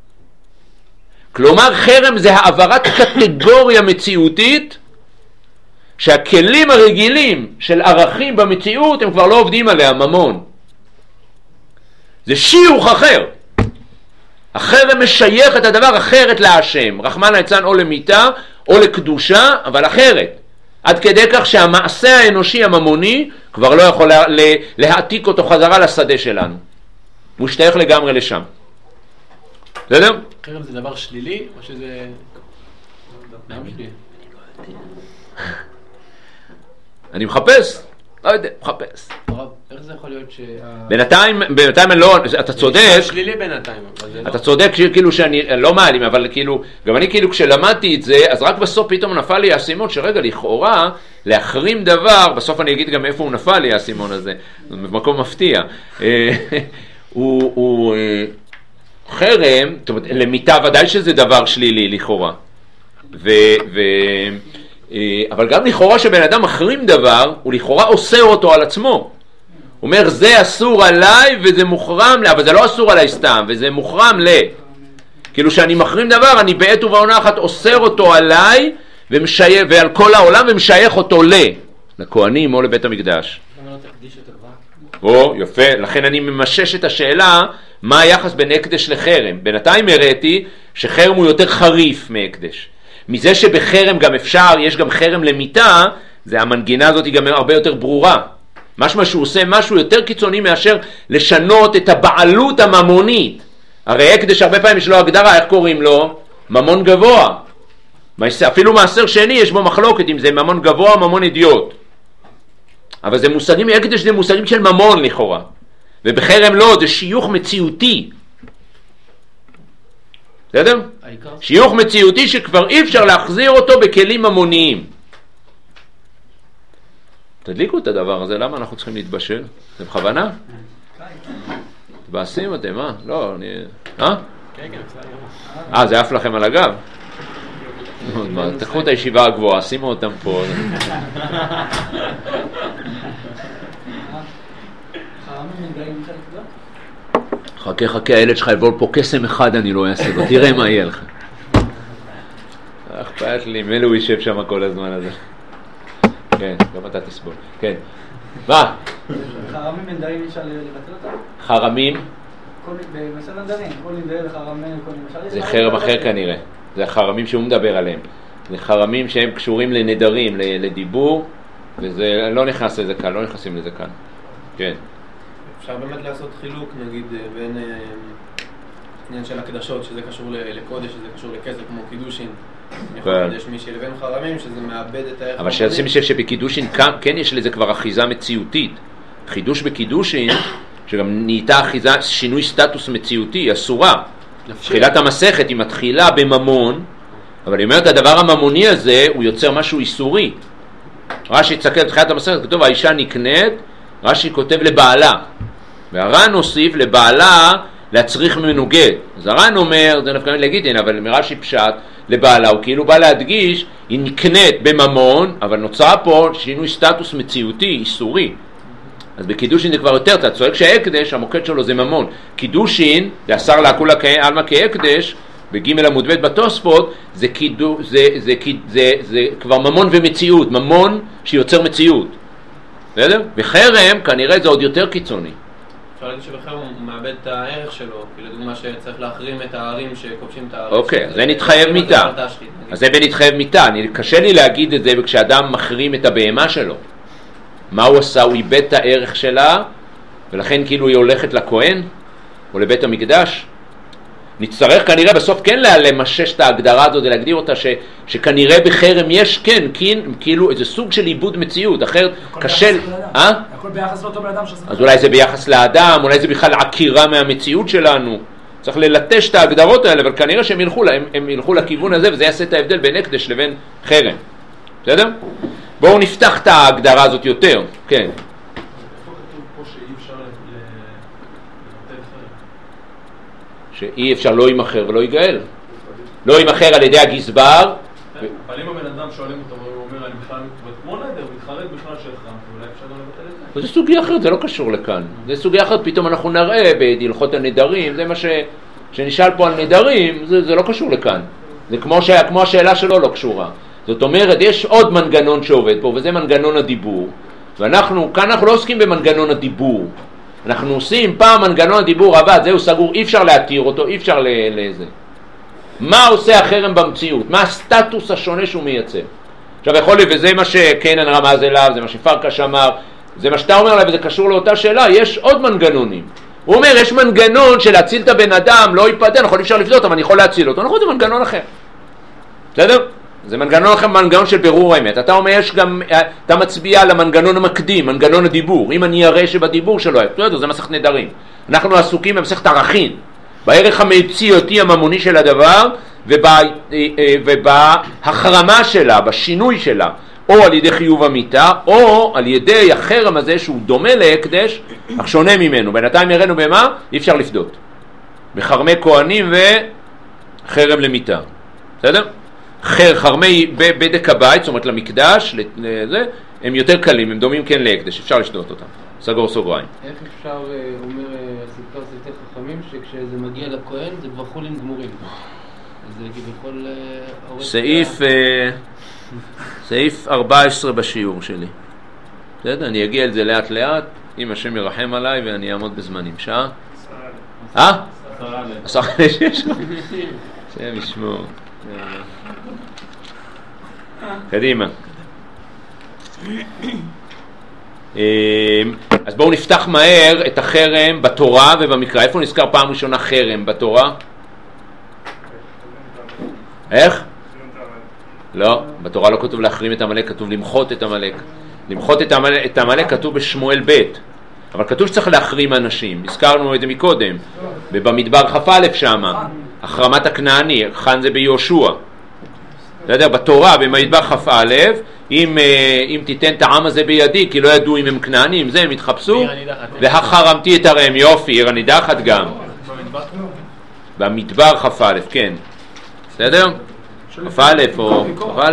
כלומר חרם זה העברת קטגוריה מציאותית שהכלים הרגילים של ערכים במציאות הם כבר לא עובדים עליה, ממון. זה שיוך אחר. החרם משייך את הדבר אחרת להשם, רחמן ליצלן, או למיטה או לקדושה, אבל אחרת. עד כדי כך שהמעשה האנושי הממוני כבר לא יכול לה, לה, להעתיק אותו חזרה לשדה שלנו. הוא משתייך לגמרי לשם. בסדר? חרם זה דבר שלילי או שזה... למה שלילי? אני מחפש, לא יודע, מחפש. הרב, איך זה יכול להיות שה... בינתיים, בינתיים אני לא, אתה צודק. שלילי בינתיים, אבל זה לא... אתה צודק כאילו שאני לא מעלים, אבל כאילו, גם אני כאילו כשלמדתי את זה, אז רק בסוף פתאום נפל לי האסימון, שרגע לכאורה, להחרים דבר, בסוף אני אגיד גם איפה הוא נפל לי האסימון הזה, במקום מפתיע. הוא, הוא, חרם, זאת אומרת, למיטה ודאי שזה דבר שלילי לכאורה. ו... ו אבל גם לכאורה שבן אדם מחרים דבר, הוא לכאורה אוסר אותו על עצמו. הוא אומר, זה אסור עליי וזה מוחרם לי, אבל זה לא אסור עליי סתם, וזה מוחרם לי. כאילו שאני מחרים דבר, אני בעת ובעונה אחת אוסר אותו עליי, ומשייך, ועל כל העולם, ומשייך אותו לי, לכהנים או לבית המקדש. או, יפה, לכן אני ממשש את השאלה, מה היחס בין הקדש לחרם. בינתיים הראיתי שחרם הוא יותר חריף מהקדש. מזה שבחרם גם אפשר, יש גם חרם למיטה, זה המנגינה הזאת היא גם הרבה יותר ברורה. משמע שהוא עושה משהו יותר קיצוני מאשר לשנות את הבעלות הממונית. הרי הקדש הרבה פעמים יש לו הגדרה, איך קוראים לו? ממון גבוה. אפילו מעשר שני יש בו מחלוקת אם זה ממון גבוה או ממון אידיוט. אבל זה מושגים, הקדש זה מושגים של ממון לכאורה. ובחרם לא, זה שיוך מציאותי. בסדר? שיוך מציאותי שכבר אי אפשר להחזיר אותו בכלים ממוניים. תדליקו את הדבר הזה, למה אנחנו צריכים להתבשל? זה בכוונה? תבאסים אתם, מה? לא, אני... אה? אה, זה עף לכם על הגב? תקחו את הישיבה הגבוהה, שימו אותם פה. חכה חכה, הילד שלך יבוא פה קסם אחד אני לא אעשה לו, תראה מה יהיה לך. אכפת לי, מלא הוא יישב שם כל הזמן הזה. כן, גם אתה תסבול. כן. מה? חרמים נדרים אפשר לבטל אותם? חרמים? במסל נדרים, כל נדרים וחרמים, זה חרם אחר כנראה. זה החרמים שהוא מדבר עליהם. זה חרמים שהם קשורים לנדרים, לדיבור, וזה לא נכנס לזה כאן, לא נכנסים לזה כאן. כן. אפשר באמת לעשות חילוק, נגיד, בין עניין של הקדשות, שזה קשור לקודש, שזה קשור לכסף, כמו קידושין. יכול לקדש מישהי לבין חרמים, שזה מאבד את הערך. אבל שעושים מישהו שבקידושין, כן יש לזה כבר אחיזה מציאותית. חידוש בקידושין, שגם נהייתה אחיזה, שינוי סטטוס מציאותי, אסורה. תחילת המסכת היא מתחילה בממון, אבל היא אומרת, הדבר הממוני הזה, הוא יוצר משהו איסורי. רש"י תסתכל בתחילת המסכת, כתוב, האישה נקנית, רש"י כותב לבעלה. והר"ן הוסיף לבעלה להצריך ממנו גט. אז הר"ן אומר, זה נפקא לגיטין, אבל מרש"י פשט, לבעלה, הוא כאילו בא להדגיש, היא נקנית בממון, אבל נוצרה פה שינוי סטטוס מציאותי, איסורי. אז בקידושין זה כבר יותר, אתה צועק שההקדש, המוקד שלו זה ממון. קידושין, זה אסר להכולה עלמא כהקדש, בג' עמוד ב' בתוספות, זה, קידו, זה, זה, זה, זה, זה כבר ממון ומציאות, ממון שיוצר מציאות. בסדר? וחרם כנראה זה עוד יותר קיצוני. אפשר להגיד שבחרם הוא מאבד את הערך שלו, כי לדוגמה שצריך להחרים את הערים שכובשים את הערים. אוקיי, אז זה נתחייב מיתה. אז זה בנתחייב מיתה. קשה לי להגיד את זה כשאדם מחרים את הבהמה שלו. מה הוא עשה? הוא איבד את הערך שלה, ולכן כאילו היא הולכת לכהן, או לבית המקדש. נצטרך כנראה בסוף כן למשש את ההגדרה הזאת, להגדיר אותה ש, שכנראה בחרם יש כן, כאילו איזה סוג של איבוד מציאות, אחרת קשה... אה? הכל ביחס לאותו בן אדם שעושה... אז אולי זה ביחס לאדם, אולי זה בכלל עקירה מהמציאות שלנו. צריך ללטש את ההגדרות האלה, אבל כנראה שהם ילכו, הם, הם ילכו לכיוון הזה, וזה יעשה את ההבדל בין הקדש לבין חרם. בסדר? בואו נפתח את ההגדרה הזאת יותר. כן. איפה כתוב פה שאי אפשר לבטל חרם? שאי אפשר לא יימחר ולא ייגאל. לא יימחר על ידי הגזבר. אבל אם הבן אדם שואלים אותו, הוא אומר, אני בכלל כמו נדר, הוא מתחרט בכלל שלך, ואולי אפשר גם לבטל את זה. זה סוגיה אחרת, זה לא קשור לכאן. זה סוגיה אחרת, פתאום אנחנו נראה בהלכות הנדרים, זה מה ש... שנשאל פה על נדרים, זה, זה לא קשור לכאן. זה כמו, ש... כמו השאלה שלו לא קשורה. זאת אומרת, יש עוד מנגנון שעובד פה, וזה מנגנון הדיבור. ואנחנו, כאן אנחנו לא עוסקים במנגנון הדיבור. אנחנו עושים פעם מנגנון הדיבור עבד, זהו סגור, אי אפשר להתיר אותו, אי אפשר לזה. מה עושה החרם במציאות? מה הסטטוס השונה שהוא מייצר? עכשיו יכול לי, וזה מה שקנן רמז אליו, זה מה שפרקש אמר, זה מה שאתה אומר לה, וזה קשור לאותה שאלה, יש עוד מנגנונים. הוא אומר, יש מנגנון של להציל את הבן אדם, לא ייפטר, נכון, אי אפשר לפדות, אבל אני יכול להציל אותו, נכון, זה מנגנון אחר. בסדר? זה מנגנון אחר, מנגנון של בירור האמת. אתה אומר, יש גם, אתה מצביע על המנגנון המקדים, מנגנון הדיבור. אם אני אראה שבדיבור שלו, זה מסכת נדרים. אנחנו עסוקים במסכת ערכין, בערך המציאותי הממוני של הדבר, ובא, ובהחרמה שלה, בשינוי שלה, או על ידי חיוב המיטה, או על ידי החרם הזה שהוא דומה להקדש, אך שונה ממנו. בינתיים הראינו במה? אי אפשר לפדות. בחרמי כהנים וחרם למיטה. בסדר? חר, חרמי בדק הבית, זאת אומרת למקדש, לזה, הם יותר קלים, הם דומים כן להקדש, אפשר לשדות אותם. סגור סוגריים. איך אפשר, אומר הספר ספר חכמים, שכשזה מגיע לכהן זה כבר חולין גמורים. אז זה כביכול... סעיף, סעיף ארבע עשרה בשיעור שלי. בסדר, אני אגיע על זה לאט לאט, אם השם ירחם עליי ואני אעמוד בזמנים. שעה? אה? עשר חמש יש לו? שם ישמור. קדימה. אז בואו נפתח מהר את החרם בתורה ובמקרא. איפה נזכר פעם ראשונה חרם בתורה? איך? לא, בתורה לא כתוב להחרים את המלך, כתוב למחות את המלך. למחות את המלך כתוב בשמואל ב', אבל כתוב שצריך להחרים אנשים. הזכרנו את זה מקודם, ובמדבר כ"א שמה, החרמת הכנעני, כאן זה ביהושע. אתה יודע, בתורה, במדבר כ"א, אם, אם תיתן את העם הזה בידי, כי לא ידעו אם הם כנענים, זה הם התחפשו, והחרמתי את הרם, יופי, עיר הנידחת גם. במדבר כ"א, כן. בסדר? כ"א או כ"א?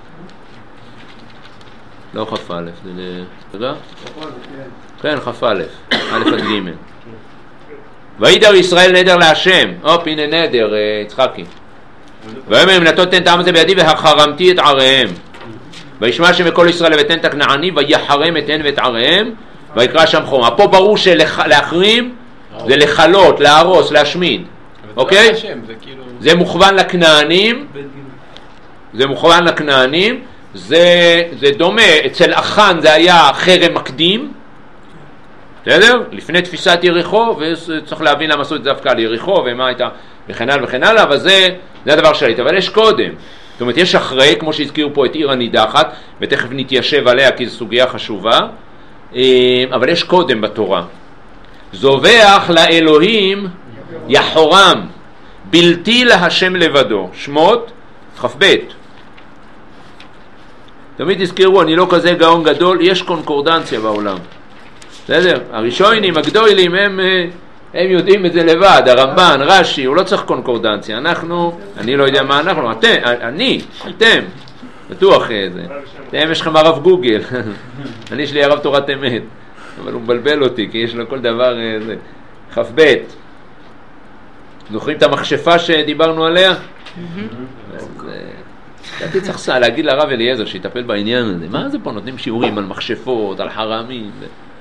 לא כ"א, זה... אתה יודע? כן, כ"א, א' עד ג'. וידר ישראל נדר להשם. הופ, הנה נדר, יצחקי. ויאמר אם נתתי את העם הזה בידי והחרמתי את עריהם. וישמע השם בקול ישראל ותן את הכנעני ויחרם את הן ואת עריהם ויקרא שם חומה. פה ברור שלהחרים זה לחלות, להרוס, להשמיד. אוקיי? זה מוכוון לכנענים. זה מוכוון לכנענים. זה, זה דומה, אצל אחן זה היה חרם מקדים, בסדר? לפני תפיסת יריחו, וצריך להבין למה עשו את זה דווקא על יריחו ומה הייתה וכן הלאה וכן הלאה, אבל זה, זה הדבר שהיית, אבל יש קודם. זאת אומרת, יש אחרי, כמו שהזכירו פה את עיר הנידחת, ותכף נתיישב עליה כי זו סוגיה חשובה, אבל יש קודם בתורה. זובח לאלוהים יחורם, בלתי להשם לבדו. שמות, כ"ב. תמיד תזכרו, אני לא כזה גאון גדול, יש קונקורדנציה בעולם. בסדר? הראשונים, הגדולים, הם, הם יודעים את זה לבד, הרמב"ן, רש"י, הוא לא צריך קונקורדנציה. אנחנו, אני לא יודע מה אנחנו, אתם, אני, אתם, בטוח זה. אתם, יש לכם הרב גוגל. אני יש לי הרב תורת אמת, אבל הוא מבלבל אותי, כי יש לו כל דבר, זה. כ"ב. זוכרים את המכשפה שדיברנו עליה? הייתי צריך להגיד לרב אליעזר שיטפל בעניין הזה. מה זה פה? נותנים שיעורים על מכשפות, על חרמים.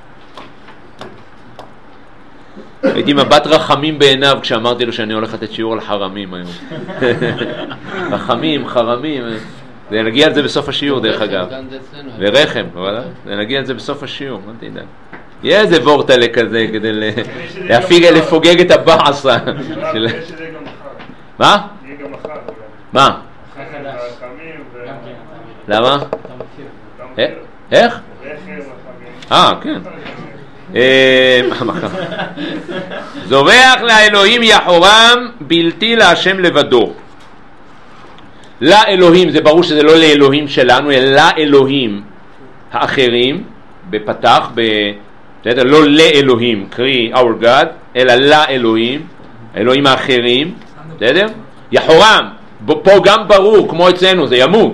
הייתי מבט רחמים בעיניו כשאמרתי לו שאני הולך לתת שיעור על חרמים היום. רחמים, חרמים. זה נגיע על זה בסוף השיעור דרך אגב. ורחם, נגיע על זה בסוף השיעור, מה תדע. יהיה איזה וורטלה כזה כדי להפיג, לפוגג את הבעסה. מה? יהיה גם מחר. מה? למה? איך? אה, כן. זובח לאלוהים יחורם בלתי להשם לבדו. לאלוהים, זה ברור שזה לא לאלוהים שלנו, אלא לאלוהים האחרים, בפתח, ב... לא לאלוהים, קרי our God, אלא לאלוהים, האלוהים האחרים, בסדר? יחורם, פה גם ברור, כמו אצלנו, זה ימות.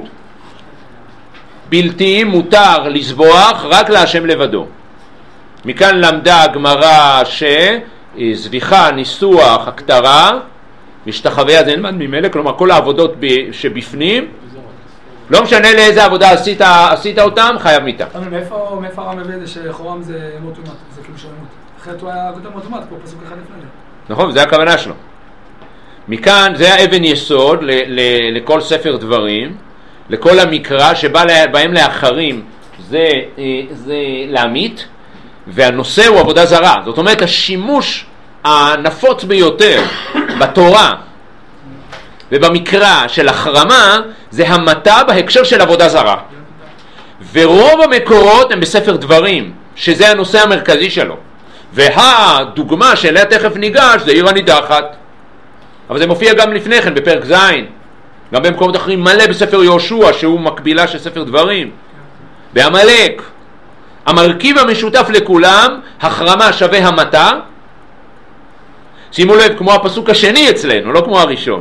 בלתי מותר לזבוח רק להשם לבדו. מכאן למדה הגמרא שזביחה, ניסוח, הכתרה, משתחווה אז אין מה ממילא, כלומר כל העבודות שבפנים, לא משנה לאיזה עבודה עשית, עשית אותם, חייב מיתה. מאיפה הרב מביא את זה שחורם זה מות ומט, זה כאילו של מות? אחרת הוא היה כותב מות ומט, פה פסוק אחד לפני זה. נכון, זה הכוונה שלו. מכאן זה האבן יסוד ל- ל- לכל ספר דברים, לכל המקרא שבהם לאחרים זה, זה להמית, והנושא הוא עבודה זרה. זאת אומרת, השימוש הנפוץ ביותר בתורה ובמקרא של החרמה זה המתה בהקשר של עבודה זרה. ורוב המקורות הם בספר דברים, שזה הנושא המרכזי שלו. והדוגמה שאליה תכף ניגש זה עיר הנידחת. אבל זה מופיע גם לפני כן בפרק ז', גם במקומות אחרים מלא בספר יהושע שהוא מקבילה של ספר דברים. בעמלק, המרכיב המשותף לכולם, החרמה שווה המתה. שימו לב, כמו הפסוק השני אצלנו, לא כמו הראשון.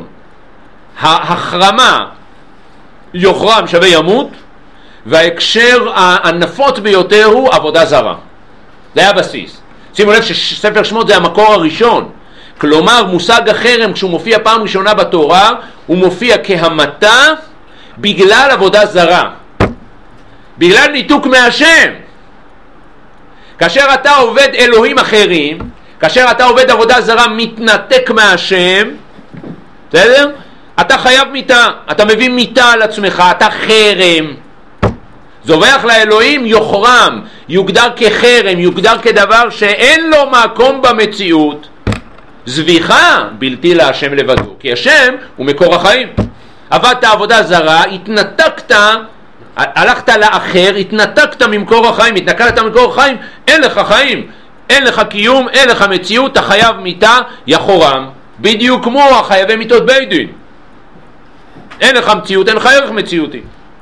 החרמה יוחרם שווה ימות, וההקשר הנפוץ ביותר הוא עבודה זרה. זה הבסיס. שימו לב שספר שמות זה המקור הראשון. כלומר, מושג החרם כשהוא מופיע פעם ראשונה בתורה, הוא מופיע כהמתה בגלל עבודה זרה. בגלל ניתוק מהשם. כאשר אתה עובד אלוהים אחרים, כאשר אתה עובד עבודה זרה מתנתק מהשם, בסדר? אתה חייב מיתה, אתה מביא מיתה על עצמך, אתה חרם. זובח לאלוהים יוחרם, יוגדר כחרם, יוגדר כדבר שאין לו מקום במציאות. זביחה בלתי להשם לבדו, כי השם הוא מקור החיים. עבדת עבודה זרה, התנתקת, הלכת לאחר, התנתקת ממקור החיים, התנתקת ממקור החיים, אין לך חיים, אין לך קיום, אין לך מציאות, אתה חייב מיתה יחורם, בדיוק כמו החייבי מיתות בית דין. אין לך מציאות, אין לך ערך מציאותי.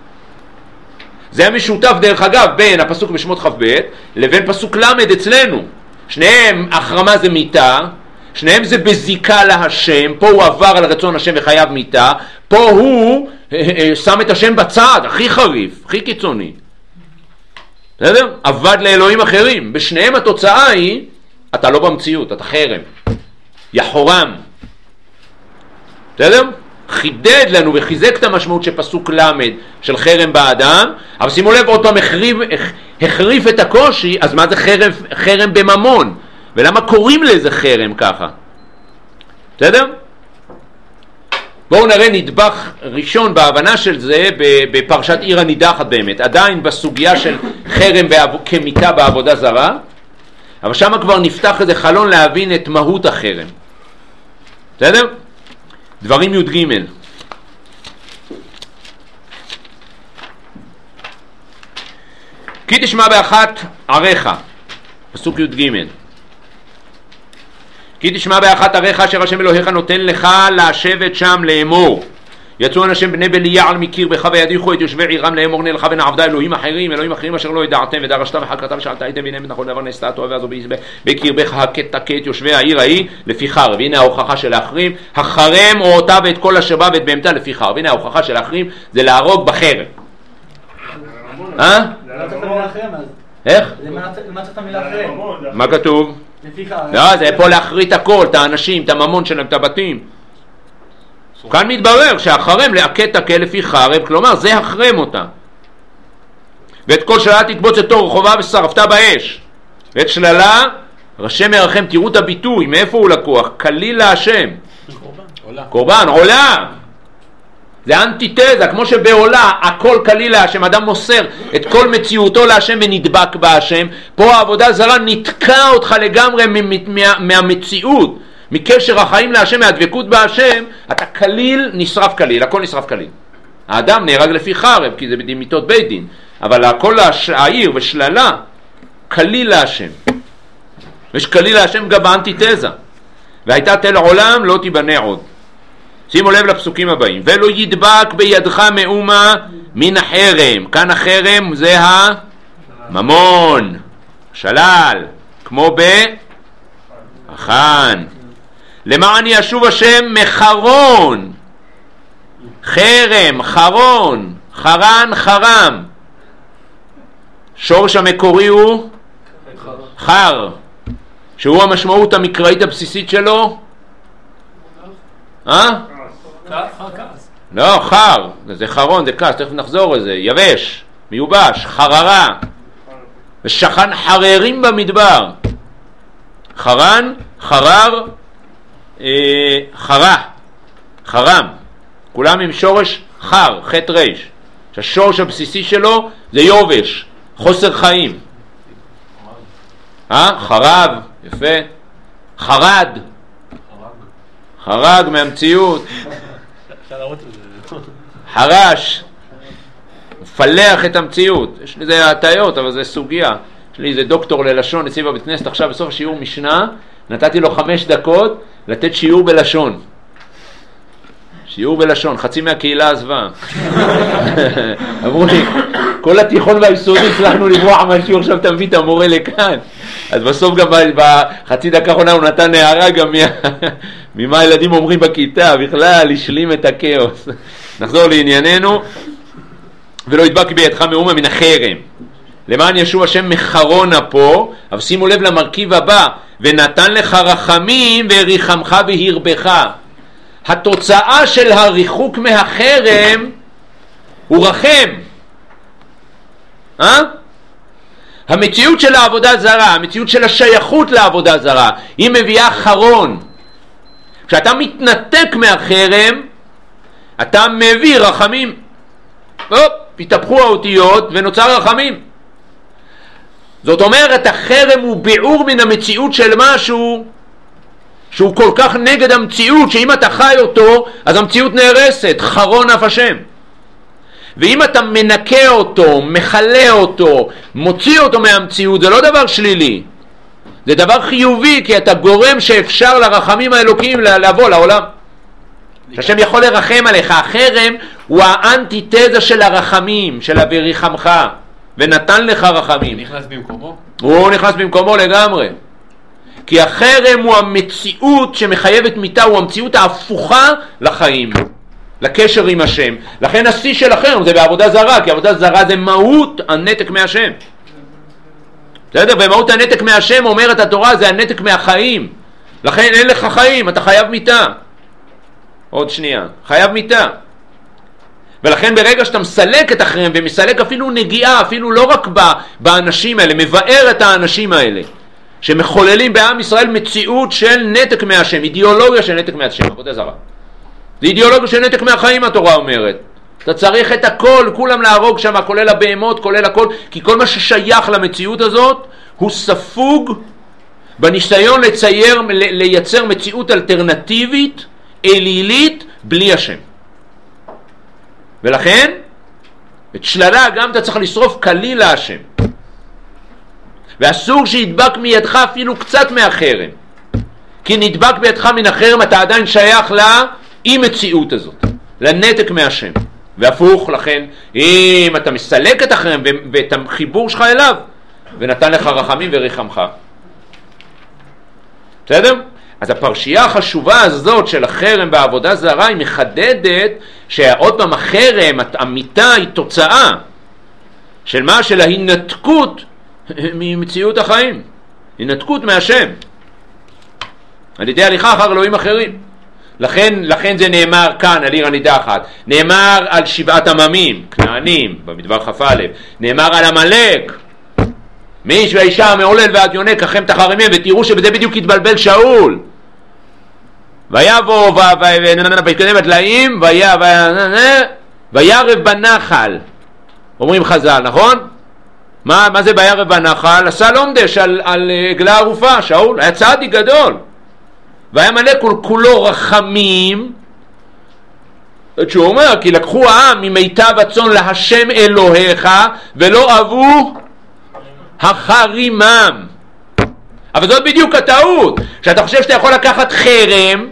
זה המשותף דרך אגב בין הפסוק בשמות כ"ב לבין פסוק למד אצלנו. שניהם החרמה זה מיתה, שניהם זה בזיקה להשם, פה הוא עבר על רצון השם וחייב מיתה, פה הוא שם את השם בצד, הכי חריף, הכי קיצוני. בסדר? עבד לאלוהים אחרים. בשניהם התוצאה היא, אתה לא במציאות, אתה חרם. יחורם. בסדר? חידד לנו וחיזק את המשמעות של פסוק למד של חרם באדם, אבל שימו לב עוד פעם החריף, החריף את הקושי, אז מה זה חרם, חרם בממון? ולמה קוראים לזה חרם ככה? בסדר? בואו נראה נדבך ראשון בהבנה של זה בפרשת עיר הנידחת באמת, עדיין בסוגיה של חרם כמיתה בעבודה זרה, אבל שם כבר נפתח איזה חלון להבין את מהות החרם. בסדר? דברים י' ג' כי תשמע באחת עריך, פסוק י' ג' כי תשמע באחת עריך אשר השם אלוהיך נותן לך לשבת שם לאמור. יצאו אנשים בני בליעל מקיר בך וידיחו את יושבי עירם לאמור נלך בין עבדה אלוהים אחרים, אלוהים אחרים אשר לא ידעתם ודרשת וחקרת ושאלת הייתם והנה נכון דבר נעשתה הטובה הזו בקיר בך הכת תכה את יושבי העיר ההיא לפי חרב. והנה ההוכחה של האחרים, החרם או אותה ואת כל אשר בא ואת בהמתה לפי חרב. והנה ההוכחה של האחרים זה להרוג בחרב. אה? איך? למה צריך את המילה אחרים? מה כתוב? לא, זה פה להחריט הכל, את האנשים, את הממון שלהם, את הבתים. כאן מתברר שהחרם להכת תכה לפי חרב, כלומר זה החרם אותה. ואת כל שללה תקבוץ את תור רחובה ושרפת באש. ואת שללה, ראשי מרחם, תראו את הביטוי, מאיפה הוא לקוח? כליל להשם. קורבן. קורבן, עולה. זה אנטיתזה, כמו שבעולה הכל כליל להשם, אדם מוסר את כל מציאותו להשם ונדבק בהשם. פה העבודה זרה נתקע אותך לגמרי מה, מהמציאות, מקשר החיים להשם, מהדבקות בהשם, אתה כליל, נשרף כליל, הכל נשרף כליל. האדם נהרג לפי חרב, כי זה במיתות בית דין, אבל הכל העיר ושללה, כליל להשם. ושקלי להשם גם באנטיתזה. והייתה תל עולם לא תיבנה עוד. שימו לב לפסוקים הבאים. ולא ידבק בידך מאומה מן החרם. כאן החרם זה הממון, שלל, כמו בחן. למען ישוב השם מחרון. חרם, חרון, חרן, חרם. שורש המקורי הוא חר, שהוא המשמעות המקראית הבסיסית שלו. אה? לא, חר, זה חרון, זה כס, תכף נחזור לזה, יבש, מיובש, חררה, ושכן חררים במדבר. חרן, חרר, אה, חרה, חרם, כולם עם שורש חר, חט ריש, שהשורש הבסיסי שלו זה יובש, חוסר חיים. אה? חרב, יפה. חרד, חרג מהמציאות. חרש, מפלח את המציאות. יש לזה הטעיות, אבל זה סוגיה. יש לי איזה דוקטור ללשון אצלי בבית כנסת עכשיו בסוף השיעור משנה, נתתי לו חמש דקות לתת שיעור בלשון. שיעור בלשון, חצי מהקהילה עזבה. אמרו לי, כל התיכון והיסודי הצלחנו לברוח מהשיעור, עכשיו אתה מביא את המורה לכאן. אז בסוף גם בחצי דקה האחרונה הוא נתן הערה גם ממה הילדים אומרים בכיתה, בכלל השלים את הכאוס. נחזור לענייננו. ולא ידבק בידך מאומה מן החרם. למען ישוב השם מחרונה פה, אבל שימו לב למרכיב הבא, ונתן לך רחמים וריחמך והרבך. התוצאה של הריחוק מהחרם הוא רחם. אה? המציאות של העבודה זרה, המציאות של השייכות לעבודה זרה, היא מביאה חרון. כשאתה מתנתק מהחרם, אתה מביא רחמים. הופ, התהפכו האותיות ונוצר רחמים. זאת אומרת, החרם הוא ביעור מן המציאות של משהו שהוא כל כך נגד המציאות, שאם אתה חי אותו, אז המציאות נהרסת, חרון אף השם. ואם אתה מנקה אותו, מחלה אותו, מוציא אותו מהמציאות, זה לא דבר שלילי. זה דבר חיובי, כי אתה גורם שאפשר לרחמים האלוקיים לבוא לעולם. שהשם יכול לרחם עליך. החרם הוא האנטיתזה של הרחמים, של ה"וריחמך", ונתן לך רחמים. נכנס במקומו? הוא נכנס במקומו לגמרי. כי החרם הוא המציאות שמחייבת מיתה, הוא המציאות ההפוכה לחיים, לקשר עם השם. לכן השיא של החרם זה בעבודה זרה, כי עבודה זרה זה מהות הנתק מהשם. בסדר? ומהות הנתק מהשם אומרת התורה זה הנתק מהחיים. לכן אין לך חיים, אתה חייב מיתה. עוד שנייה, חייב מיתה. ולכן ברגע שאתה מסלק את החרם ומסלק אפילו נגיעה, אפילו לא רק באנשים האלה, מבאר את האנשים האלה שמחוללים בעם ישראל מציאות של נתק מהשם, אידיאולוגיה של נתק מהשם, עבודה זרה. זה אידיאולוגיה של נתק מהחיים, התורה אומרת. אתה צריך את הכל, כולם להרוג שם, כולל הבהמות, כולל הכל, כי כל מה ששייך למציאות הזאת הוא ספוג בניסיון לצייר, לייצר מציאות אלטרנטיבית, אלילית, בלי השם. ולכן, את שללה גם אתה צריך לשרוף כליל להשם. ואסור שידבק מידך אפילו קצת מהחרם. כי נדבק בידך מן החרם, אתה עדיין שייך לאי מציאות הזאת, לנתק מהשם. והפוך, לכן, אם אתה מסלק את החרם ואת החיבור שלך אליו, ונתן לך רחמים וריחמך. בסדר? אז הפרשייה החשובה הזאת של החרם בעבודה זרה היא מחדדת שעוד פעם החרם, המיטה היא תוצאה של מה? של ההינתקות ממציאות החיים, הינתקות מהשם על ידי הליכה אחר אלוהים אחרים. לכן, לכן זה נאמר כאן על עיר הנידחת, נאמר על שבעת עממים, כנענים במדבר כ"א, נאמר על עמלק, מאיש והאישה המעולל ועד יונק אחם תחרימיהם, ותראו שבזה בדיוק התבלבל שאול. ויבוא ויקדם בדליים וירב בנחל, אומרים חז"ל, נכון? מה, מה זה בירב בנחל? עשה לומדש על, על עגלה ערופה, שאול היה צדיק גדול, והיה מלא כל כולו רחמים. שהוא אומר כי לקחו העם ממיטב הצאן להשם אלוהיך ולא אבו החרימם. אבל זאת בדיוק הטעות, שאתה חושב שאתה יכול לקחת חרם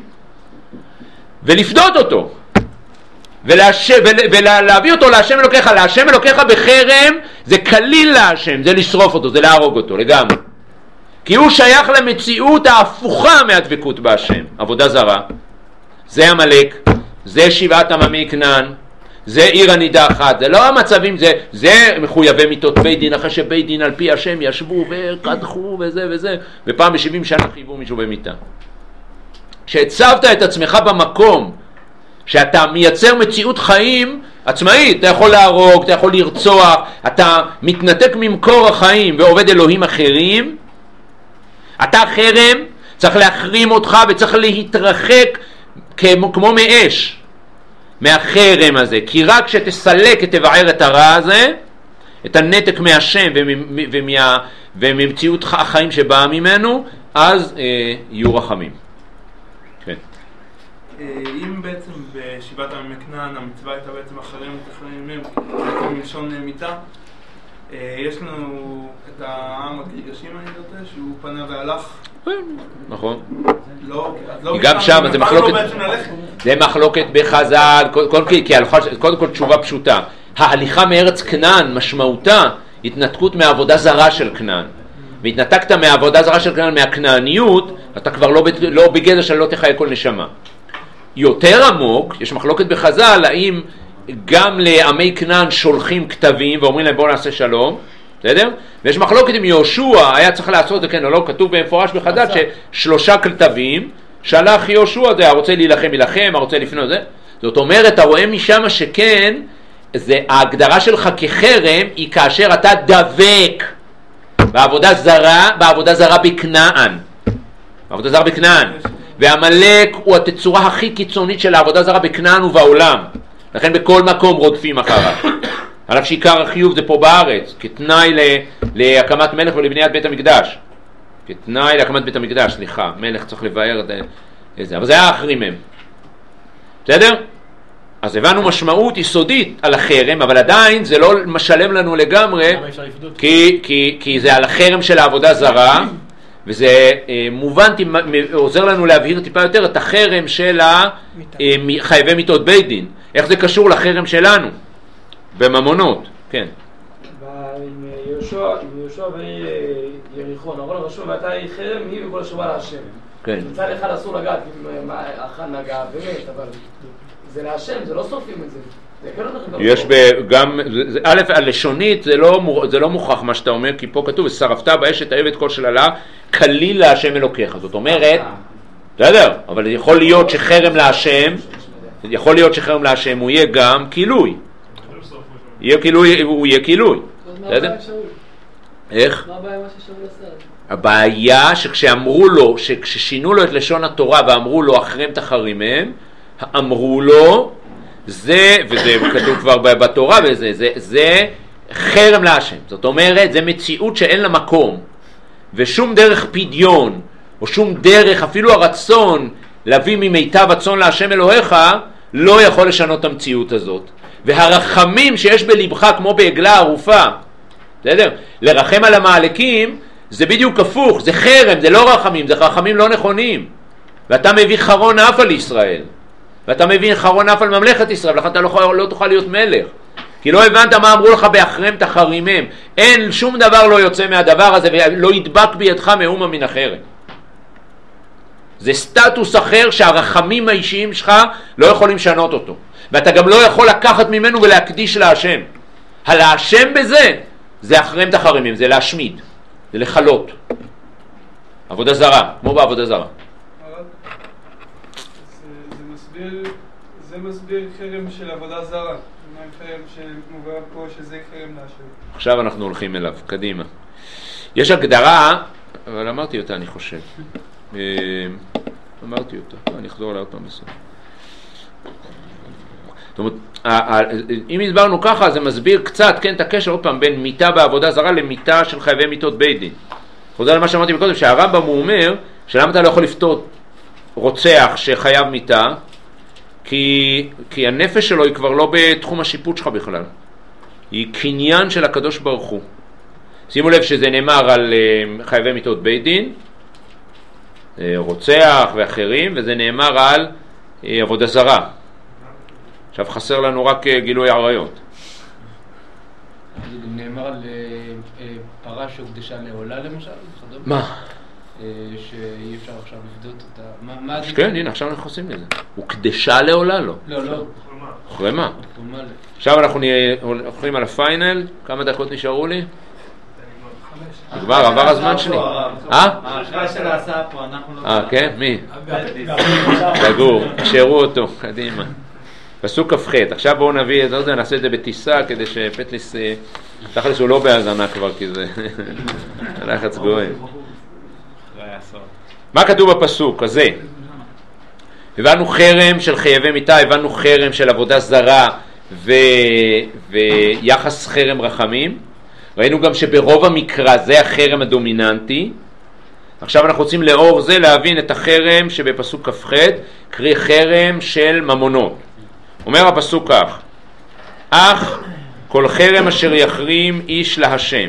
ולפדות אותו, ולהש... ול... ולהביא אותו להשם אלוקיך. להשם אלוקיך בחרם זה כליל להשם, זה לשרוף אותו, זה להרוג אותו לגמרי. כי הוא שייך למציאות ההפוכה מהדבקות בהשם. עבודה זרה, זה המלאק, זה שבעת עממי כנען, זה עיר הנידחת, זה לא המצבים, זה, זה מחויבי מיתות בית דין, אחרי שבית דין על פי השם ישבו וקדחו וזה וזה, ופעם ב-שבעים שנה חייבו מישהו במיטה. כשהצבת את עצמך במקום שאתה מייצר מציאות חיים עצמאית, אתה יכול להרוג, אתה יכול לרצוח, אתה מתנתק ממקור החיים ועובד אלוהים אחרים, אתה חרם, צריך להחרים אותך וצריך להתרחק כמו, כמו מאש מהחרם הזה, כי רק כשתסלק, תבער את הרע הזה, את הנתק מהשם ומה, וממציאות החיים שבאה ממנו, אז אה, יהיו רחמים. כן. אם בעצם בשבעת עממי כנען המצווה הייתה בעצם אחרים את החרמים, בעצם מלשון מיתה, יש לנו את העם הגרגשים, אני יודע, שהוא פנה והלך. נכון. לא, גם שם זה מחלוקת, זה מחלוקת בחז"ל, קודם כל תשובה פשוטה. ההליכה מארץ כנען משמעותה התנתקות מהעבודה זרה של כנען. והתנתקת מהעבודה זרה של כנען, מהכנעניות, אתה כבר לא בגדר של לא תחיה כל נשמה. יותר עמוק, יש מחלוקת בחז"ל, האם גם לעמי כנען שולחים כתבים ואומרים להם בואו נעשה שלום, בסדר? ויש מחלוקת עם יהושע, היה צריך לעשות זה כן או לא, כתוב במפורש בחז"ל ששלושה כתבים שלח יהושע, זה הרוצה להילחם ילחם, הרוצה לפנות זה. זאת אומרת, אתה רואה משם שכן, זה, ההגדרה שלך כחרם היא כאשר אתה דבק בעבודה זרה, בעבודה זרה בכנען, בעבודה זרה בכנען, והמלאק הוא התצורה הכי קיצונית של העבודה זרה בכנען ובעולם, לכן בכל מקום רודפים אחריו. עליו שעיקר החיוב זה פה בארץ, כתנאי להקמת מלך ולבניית בית המקדש. כתנאי להקמת בית המקדש, סליחה, מלך צריך לבאר את זה, אבל זה היה אחרים מהם. בסדר? אז הבנו משמעות יסודית על החרם, אבל עדיין זה לא משלם לנו לגמרי, כי, כי, כי זה על החרם של העבודה זרה, וזה מובן, עוזר לנו להבהיר טיפה יותר את החרם של חייבי מיתות בית דין. איך זה קשור לחרם שלנו? בממונות, כן. עם יהושע ויריחו, נראה לרשום, ואתה היא חרם, היא וכל השובה להשם. כן. מצד אחד אסור לגעת, אם האחד נגע באמת, אבל זה להשם, זה לא שורפים את זה. יש גם, א', הלשונית זה לא, זה לא מוכח מה שאתה אומר, כי פה כתוב, ושרפת באש את העבד כל שללה, כליל להשם אלוקיך. זאת אומרת, בסדר, אבל יכול להיות שחרם להשם, יכול להיות שחרם להשם הוא יהיה גם כילוי. יהיה כילוי, הוא יהיה כילוי. בסדר? איך? מה הבעיה מה ששאול עשה? הבעיה שכשאמרו לו, שכששינו לו את לשון התורה ואמרו לו אחרים תחרימם, אמרו לו, זה, וזה כתוב כבר בתורה, וזה, זה, זה חרם להשם. זאת אומרת, זה מציאות שאין לה מקום, ושום דרך פדיון, או שום דרך, אפילו הרצון להביא ממיטב הצאן להשם אלוהיך, לא יכול לשנות את המציאות הזאת. והרחמים שיש בלבך, כמו בעגלה ערופה, בסדר? לרחם על המעלקים, זה בדיוק הפוך, זה חרם, זה לא רחמים, זה רחמים לא נכונים. ואתה מביא חרון אף על ישראל. ואתה מבין חרון אף על ממלכת ישראל, לכן אתה לא, לא תוכל להיות מלך. כי לא הבנת מה אמרו לך באחרם תחרימם. אין, שום דבר לא יוצא מהדבר הזה, ולא ידבק בידך מאומה מן החרם. זה סטטוס אחר שהרחמים האישיים שלך לא יכולים לשנות אותו. ואתה גם לא יכול לקחת ממנו ולהקדיש להשם. הלהשם בזה, זה אחרם תחרימם, זה להשמיד, זה לחלות. עבודה זרה, כמו בעבודה זרה. זה מסביר חרם של עבודה זרה. מה חרם שמובא פה שזה חרם להשם? עכשיו אנחנו הולכים אליו, קדימה. יש הגדרה, אבל אמרתי אותה אני חושב. אמרתי אותה, אני אחזור עליה עוד פעם בסוף. זאת אומרת, אם הסברנו ככה, זה מסביר קצת, כן, את הקשר עוד פעם בין מיטה בעבודה זרה למיטה של חייבי מיתות בית דין. חוזר למה שאמרתי מקודם, שהרמב"ם הוא אומר, שלמה אתה לא יכול לפתור רוצח שחייב מיטה, כי, כי הנפש שלו היא כבר לא בתחום השיפוט שלך בכלל. היא קניין של הקדוש ברוך הוא. שימו לב שזה נאמר על uh, חייבי מיתות בית דין, רוצח ואחרים, וזה נאמר על עבודה זרה. עכשיו חסר לנו רק גילוי עריות. זה גם נאמר על פרה שהוקדשה לעולה למשל? מה? שאי אפשר עכשיו לבדות אותה. כן, הנה, עכשיו אנחנו עושים לזה. הוקדשה לעולה לא. לא, לא. חרמה. עכשיו אנחנו הולכים על הפיינל. כמה דקות נשארו לי? כבר עבר הזמן שלי. אה? האחרי שנעשה פה, אנחנו לא... אה, כן? מי? סגור, תשארו אותו, קדימה. פסוק כ"ח, עכשיו בואו נביא, לא יודע, נעשה את זה בטיסה כדי שפטליס, תכלס הוא לא בהאזנה כבר, כי זה לחץ גויים. מה כתוב בפסוק הזה? הבנו חרם של חייבי מיטה, הבנו חרם של עבודה זרה ו... ויחס חרם רחמים. ראינו גם שברוב המקרא זה החרם הדומיננטי. עכשיו אנחנו רוצים לאור זה להבין את החרם שבפסוק כ"ח, קרי חרם של ממונות. אומר הפסוק כך: אך כל חרם אשר יחרים איש להשם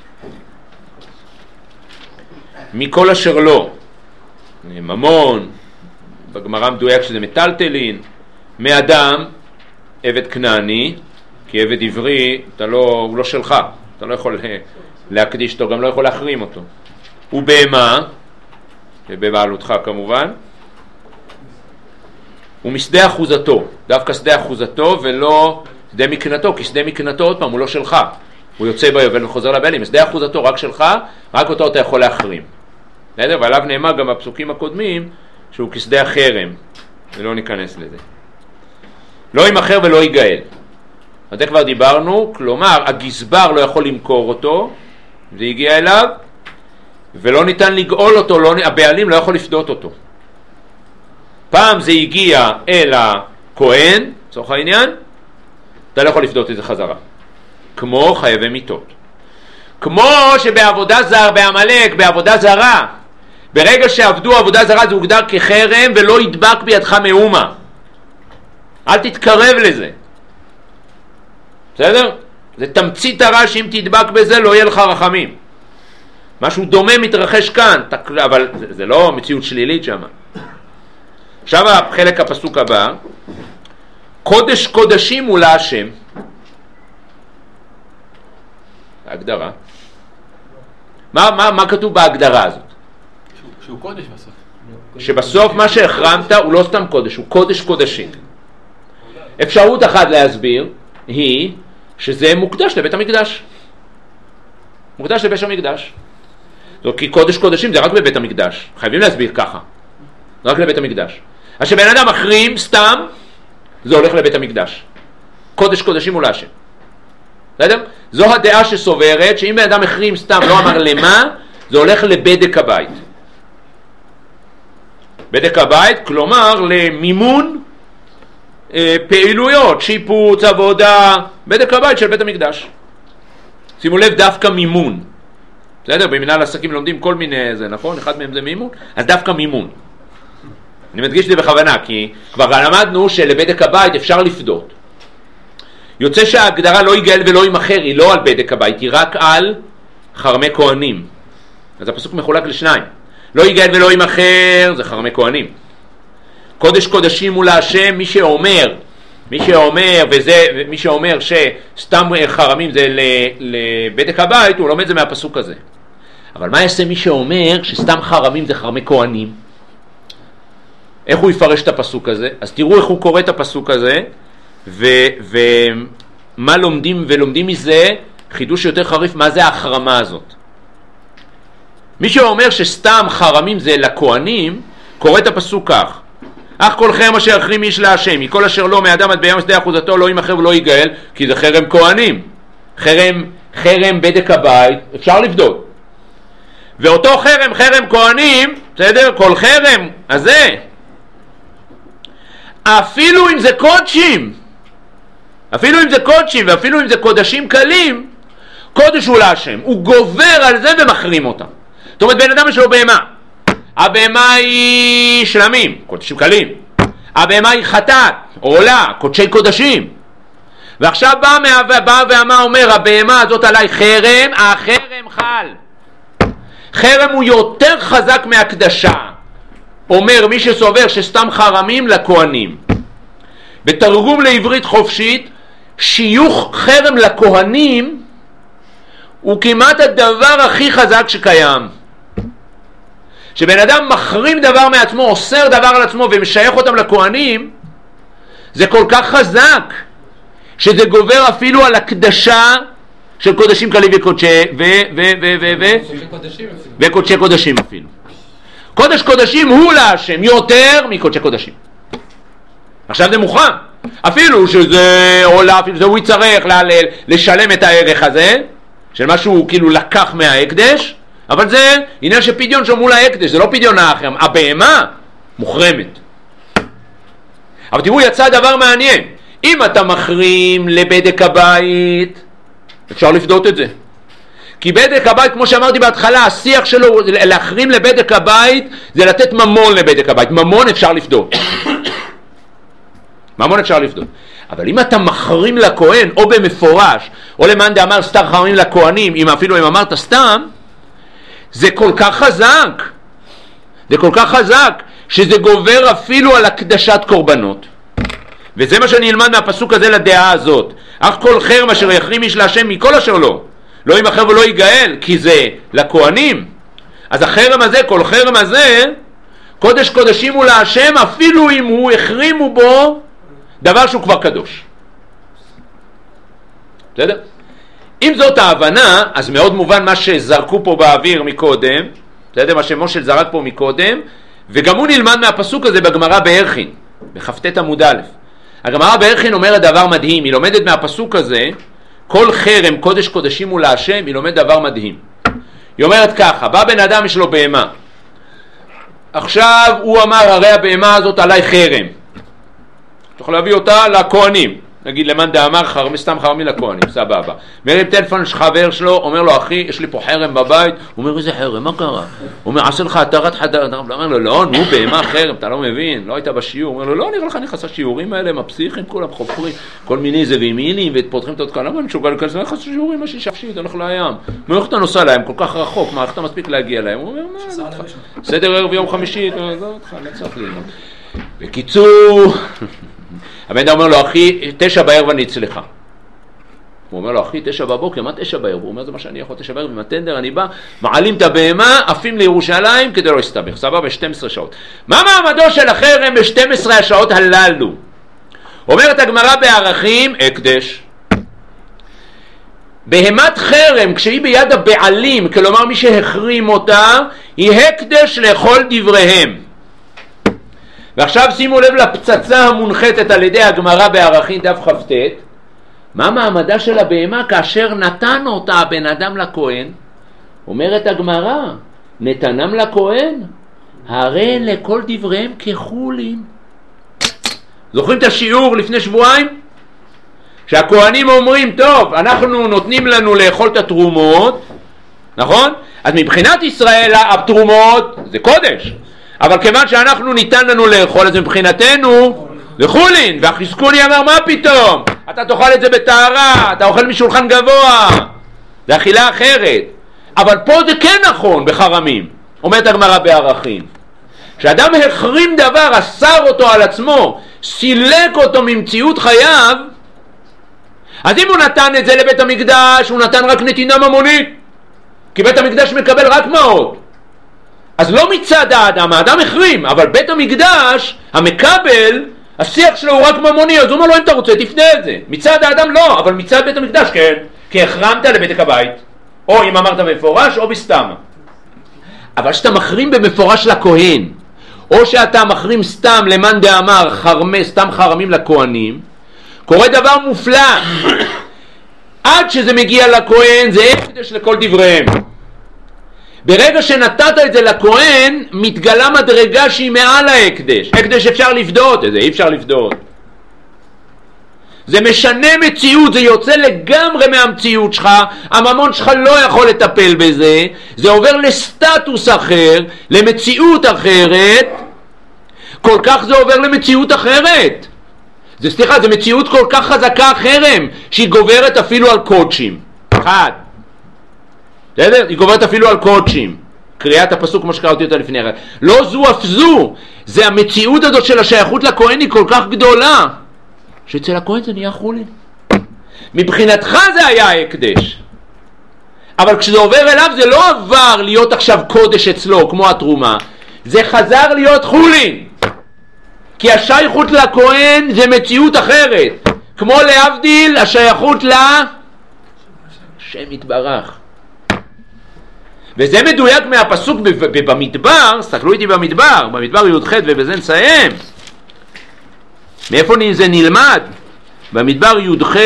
מכל אשר לא, ממון, בגמרא מדויק שזה מטלטלין, מאדם, עבד כנעני, כי עבד עברי אתה לא, הוא לא שלך, אתה לא יכול להקדיש אותו, גם לא יכול להחרים אותו. ובהמה, בבעלותך כמובן, ומשדה אחוזתו, דווקא שדה אחוזתו ולא שדה מקנתו, כי שדה מקנתו עוד פעם הוא לא שלך, הוא יוצא ביובל וחוזר לבעלים, שדה אחוזתו רק שלך, רק אותו אתה יכול להחרים. בסדר? ועליו נאמר גם בפסוקים הקודמים שהוא כשדה החרם, ולא ניכנס לזה. לא ימכר ולא ייגאל. אז זה כבר דיברנו, כלומר הגזבר לא יכול למכור אותו, זה הגיע אליו, ולא ניתן לגאול אותו, לא, הבעלים לא יכול לפדות אותו. פעם זה הגיע אל הכהן, צורך העניין, אתה לא יכול לפדות את זה חזרה. כמו חייבי מיתות. כמו שבעבודה זר, בעמלק, בעבודה זרה, ברגע שעבדו עבודה זרה זה הוגדר כחרם ולא ידבק בידך מאומה. אל תתקרב לזה. בסדר? זה תמצית הרע שאם תדבק בזה לא יהיה לך רחמים. משהו דומה מתרחש כאן, אבל זה, זה לא מציאות שלילית שם. עכשיו החלק הפסוק הבא, קודש קודשים הוא להשם. ההגדרה. מה, מה, מה כתוב בהגדרה הזאת? שהוא, שהוא קודש בסוף. שבסוף מה שהחרמת הוא לא סתם קודש, הוא קודש קודשים. אפשרות אחת להסביר היא שזה מוקדש לבית המקדש. מוקדש לבית המקדש. זאת כי קודש קודשים זה רק בבית המקדש. חייבים להסביר ככה. רק לבית המקדש. אז שבן אדם מחרים סתם, זה הולך לבית המקדש. קודש קודשים הוא להשם. בסדר? זו הדעה שסוברת שאם בן אדם מחרים סתם לא אמר למה, זה הולך לבדק הבית. בדק הבית, כלומר למימון אה, פעילויות, שיפוץ, עבודה, בדק הבית של בית המקדש. שימו לב, דווקא מימון. בסדר? במנהל עסקים לומדים כל מיני זה, נכון? אחד מהם זה מימון, אז דווקא מימון. אני מדגיש את זה בכוונה, כי כבר למדנו שלבדק הבית אפשר לפדות. יוצא שההגדרה לא יגאל ולא ימכר, היא לא על בדק הבית, היא רק על חרמי כהנים. אז הפסוק מחולק לשניים. לא יגאל ולא ימכר, זה חרמי כהנים. קודש קודשים הוא להשם, מי שאומר, מי שאומר, וזה, מי שאומר שסתם חרמים זה לבדק הבית, הוא לומד את זה מהפסוק הזה. אבל מה יעשה מי שאומר שסתם חרמים זה חרמי כהנים? איך הוא יפרש את הפסוק הזה? אז תראו איך הוא קורא את הפסוק הזה, ומה לומדים, ולומדים מזה חידוש יותר חריף, מה זה ההחרמה הזאת. מי שאומר שסתם חרמים זה לכהנים, קורא את הפסוק כך: אך כל חרם אשר יחרים איש להשם, מכל אשר לא מאדם עד ביום שדה אחוזתו לא ימכר ולא יגאל, כי זה חרם כהנים. חרם, חרם בדק הבית, אפשר לבדוק. ואותו חרם, חרם כהנים, בסדר? כל חרם הזה, אפילו אם זה קודשים, אפילו אם זה קודשים ואפילו אם זה קודשים קלים, קודש הוא להשם, הוא גובר על זה ומחרים אותם. זאת אומרת, בן אדם יש לו בהמה, הבהמה היא שלמים, קודשים קלים, הבהמה היא חטאת, עולה, קודשי קודשים, ועכשיו בא, מה, בא והמה אומר, הבהמה הזאת עליי חרם, החרם חל. חרם הוא יותר חזק מהקדשה, אומר מי שסובר שסתם חרמים לכהנים. בתרגום לעברית חופשית, שיוך חרם לכהנים הוא כמעט הדבר הכי חזק שקיים. שבן אדם מחרים דבר מעצמו, אוסר דבר על עצמו ומשייך אותם לכהנים, זה כל כך חזק שזה גובר אפילו על הקדשה של קודשים כלי וקודשי ו ו ו ו ו וקודשי קודשים אפילו. קודש קודשים הוא להשם יותר מקודשי קודשים. עכשיו זה מוכן, אפילו שזה עולה, אפילו שהוא יצטרך לשלם את הערך הזה של מה שהוא כאילו לקח מההקדש, אבל זה עניין של פדיון שהוא מול ההקדש, זה לא פדיון האחר. הבהמה מוחרמת. אבל תראו, יצא דבר מעניין. אם אתה מחרים לבדק הבית, אפשר לפדות את זה. כי בדק הבית, כמו שאמרתי בהתחלה, השיח שלו להחרים לבדק הבית זה לתת ממון לבדק הבית. ממון אפשר לפדות. ממון אפשר לפדות. אבל אם אתה מחרים לכהן, או במפורש, או למאן דאמר סתם חרמים לכהנים, אם אפילו אם אמרת סתם, זה כל כך חזק, זה כל כך חזק, שזה גובר אפילו על הקדשת קורבנות. וזה מה שאני אלמד מהפסוק הזה לדעה הזאת. אך כל חרם אשר יחרים איש להשם מכל אשר לא, לא ימחר ולא יגאל, כי זה לכהנים. אז החרם הזה, כל חרם הזה, קודש קודשים הוא להשם, אפילו אם הוא החרימו בו דבר שהוא כבר קדוש. בסדר? אם זאת ההבנה, אז מאוד מובן מה שזרקו פה באוויר מקודם, בסדר? מה שמשה זרק פה מקודם, וגם הוא נלמד מהפסוק הזה בגמרא בערכין, בכ"ט עמוד א'. הגמרא בערכין אומרת דבר מדהים, היא לומדת מהפסוק הזה, כל חרם קודש קודשים הוא להשם, היא לומדת דבר מדהים. היא אומרת ככה, בא בן אדם יש לו בהמה, עכשיו הוא אמר הרי הבהמה הזאת עליי חרם, צריך להביא אותה לכהנים, נגיד למאן דאמר חרם, סתם חרמי לכהנים, סבבה. מרים טלפון שחבר שלו, אומר לו אחי יש לי פה חרם בבית, הוא אומר איזה חרם, מה קרה? הוא אומר עשה לך התרת חדר, הוא אומר לו לא, נו בהמה חרם, אתה לא מבין, לא היית בשיעור, הוא אומר לו לא, נראה לך נכנס השיעורים האלה, הם הפסיכים, כולם חופרים, כל מיני זרימינים ופותחים את אותך, למה אני שוגע לכנס, אני נכנס השיעורים, מה שישפשי, אתה הולך לים, הוא אומר איך אתה נוסע להם, כל כך רחוק, מה, איך אתה מספיק להגיע להם? הוא אומר מה, סדר ערב יום חמישי, בקיצור, הבן אומר לו, אחי, תשע בערב אני אצלך. הוא אומר לו, אחי, תשע בבוקר, מה תשע בערב? הוא אומר, זה מה שאני יכול, תשע בערב, עם הטנדר אני בא, מעלים את הבהמה, עפים לירושלים כדי לא להסתבך. סבבה, ב-שתים עשרה שעות. מה מעמדו של החרם ב-שתים עשרה השעות הללו? אומרת הגמרא בערכים, הקדש. בהמת חרם, כשהיא ביד הבעלים, כלומר מי שהחרים אותה, היא הקדש לכל דבריהם. ועכשיו שימו לב לפצצה המונחתת על ידי הגמרא בערכים דף כ"ט. מה מעמדה של הבהמה כאשר נתן אותה הבן אדם לכהן? אומרת הגמרא, נתנם לכהן, הרי לכל דבריהם כחולין. זוכרים את השיעור לפני שבועיים? שהכהנים אומרים, טוב, אנחנו נותנים לנו לאכול את התרומות, נכון? אז מבחינת ישראל התרומות זה קודש. אבל כיוון שאנחנו ניתן לנו לאכול, אז מבחינתנו זה חולין. והחזקוני אמר, מה פתאום? אתה תאכל את זה בטהרה, אתה אוכל משולחן גבוה, זה אכילה אחרת. אבל פה זה כן נכון בחרמים, אומרת הגמרא בערכים. כשאדם החרים דבר, אסר אותו על עצמו, סילק אותו ממציאות חייו, אז אם הוא נתן את זה לבית המקדש, הוא נתן רק נתינה ממונית, כי בית המקדש מקבל רק מעות. אז לא מצד האדם, האדם החרים, אבל בית המקדש, המקבל, השיח שלו הוא רק ממוני, אז הוא אומר לו אם אתה רוצה תפנה את זה. מצד האדם לא, אבל מצד בית המקדש כן, כי החרמת לבית הבית, או אם אמרת במפורש או בסתם. אבל שאתה מחרים במפורש לכהן, או שאתה מחרים סתם למאן דאמר חרמי, סתם חרמים לכהנים, קורה דבר מופלא. עד שזה מגיע לכהן זה הקדש לכל דבריהם. ברגע שנתת את זה לכהן, מתגלה מדרגה שהיא מעל ההקדש. הקדש אפשר לפדות, את זה אי אפשר לפדות. זה משנה מציאות, זה יוצא לגמרי מהמציאות שלך, הממון שלך לא יכול לטפל בזה, זה עובר לסטטוס אחר, למציאות אחרת, כל כך זה עובר למציאות אחרת. זה סליחה, זה מציאות כל כך חזקה חרם, שהיא גוברת אפילו על קודשים. אחד. בסדר? היא גוברת אפילו על קודשים. קריאת הפסוק כמו שקראתי אותה לפני רגע. לא זו אף זו, זה המציאות הזאת של השייכות לכהן היא כל כך גדולה, שאצל הכהן זה נהיה חולין. מבחינתך זה היה ההקדש. אבל כשזה עובר אליו זה לא עבר להיות עכשיו קודש אצלו כמו התרומה, זה חזר להיות חולין. כי השייכות לכהן זה מציאות אחרת. כמו להבדיל השייכות לשם יתברך. וזה מדויק מהפסוק במדבר, סתכלו איתי במדבר, במדבר י"ח ובזה נסיים. מאיפה זה נלמד? במדבר י"ח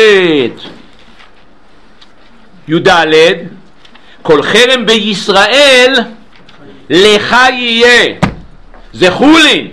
י"ד, כל חרם בישראל לך יהיה, זה חולין.